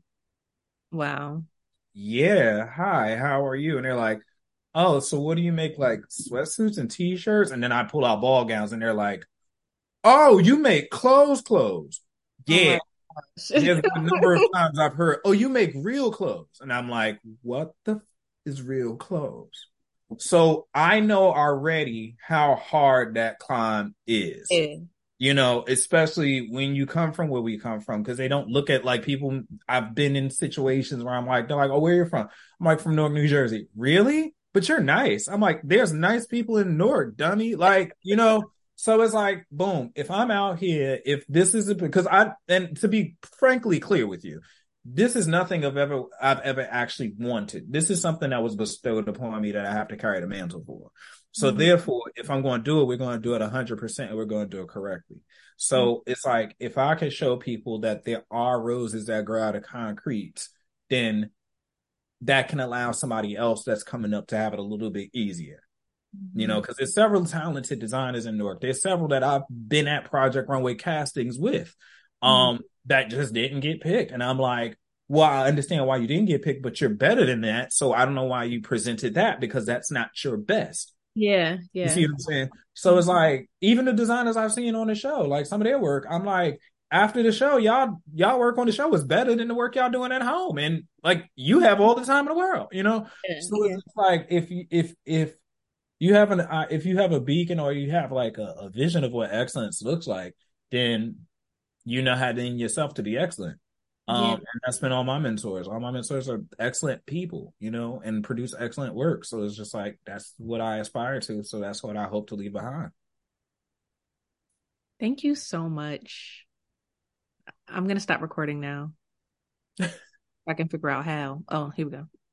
Wow.
Yeah. Hi, how are you? And they're like, oh, so what do you make, like sweatsuits and t-shirts? And then I pull out ball gowns and they're like, oh, you make clothes, clothes.
Oh
Yeah.
my gosh.
There's been a number of times I've heard, oh, you make real clothes. And I'm like, what the f- is real clothes? So I know already how hard that climb is,
Yeah.
you know, especially when you come from where we come from, because they don't look at like people. I've been in situations where I'm like, they're like, oh, where are you from? I'm like, from Newark, New Jersey. Really? But you're nice. I'm like, there's nice people in Newark, dummy. Like, you know, so it's like, boom, if I'm out here, if this is because I, and to be frankly clear with you, this is nothing I've ever, I've ever actually wanted. This is something that was bestowed upon me that I have to carry the mantle for. So
Mhm.
therefore, if I'm going to do it, we're going to do it one hundred percent and we're going to do it correctly. So it's like, if I can show people that there are roses that grow out of concrete, then that can allow somebody else that's coming up to have it a little bit easier. You know,
Mhm.
because there's several talented designers in Newark. There's several that I've been at Project Runway castings with,
Mhm.
um, that just didn't get picked. And I'm like, well, I understand why you didn't get picked, but you're better than that. So I don't know why you presented that because that's not your best.
Yeah,
You
yeah.
see what I'm saying? So
Mhm.
it's like even the designers I've seen on the show, like some of their work, I'm like, after the show, y'all y'all work on the show is better than the work y'all doing at home, and like you have all the time in the world, you know.
Yeah,
So
yeah.
it's like if you if if you have an uh, if you have a beacon or you have like a, a vision of what excellence looks like, then you know how to in yourself to be excellent. Um,
Yeah.
and that's been all my mentors. All my mentors are excellent people, you know, and produce excellent work. So it's just like that's what I aspire to. So that's what I hope to leave behind.
Thank you so much. I'm gonna stop recording now. I can figure out how. Oh, here we go.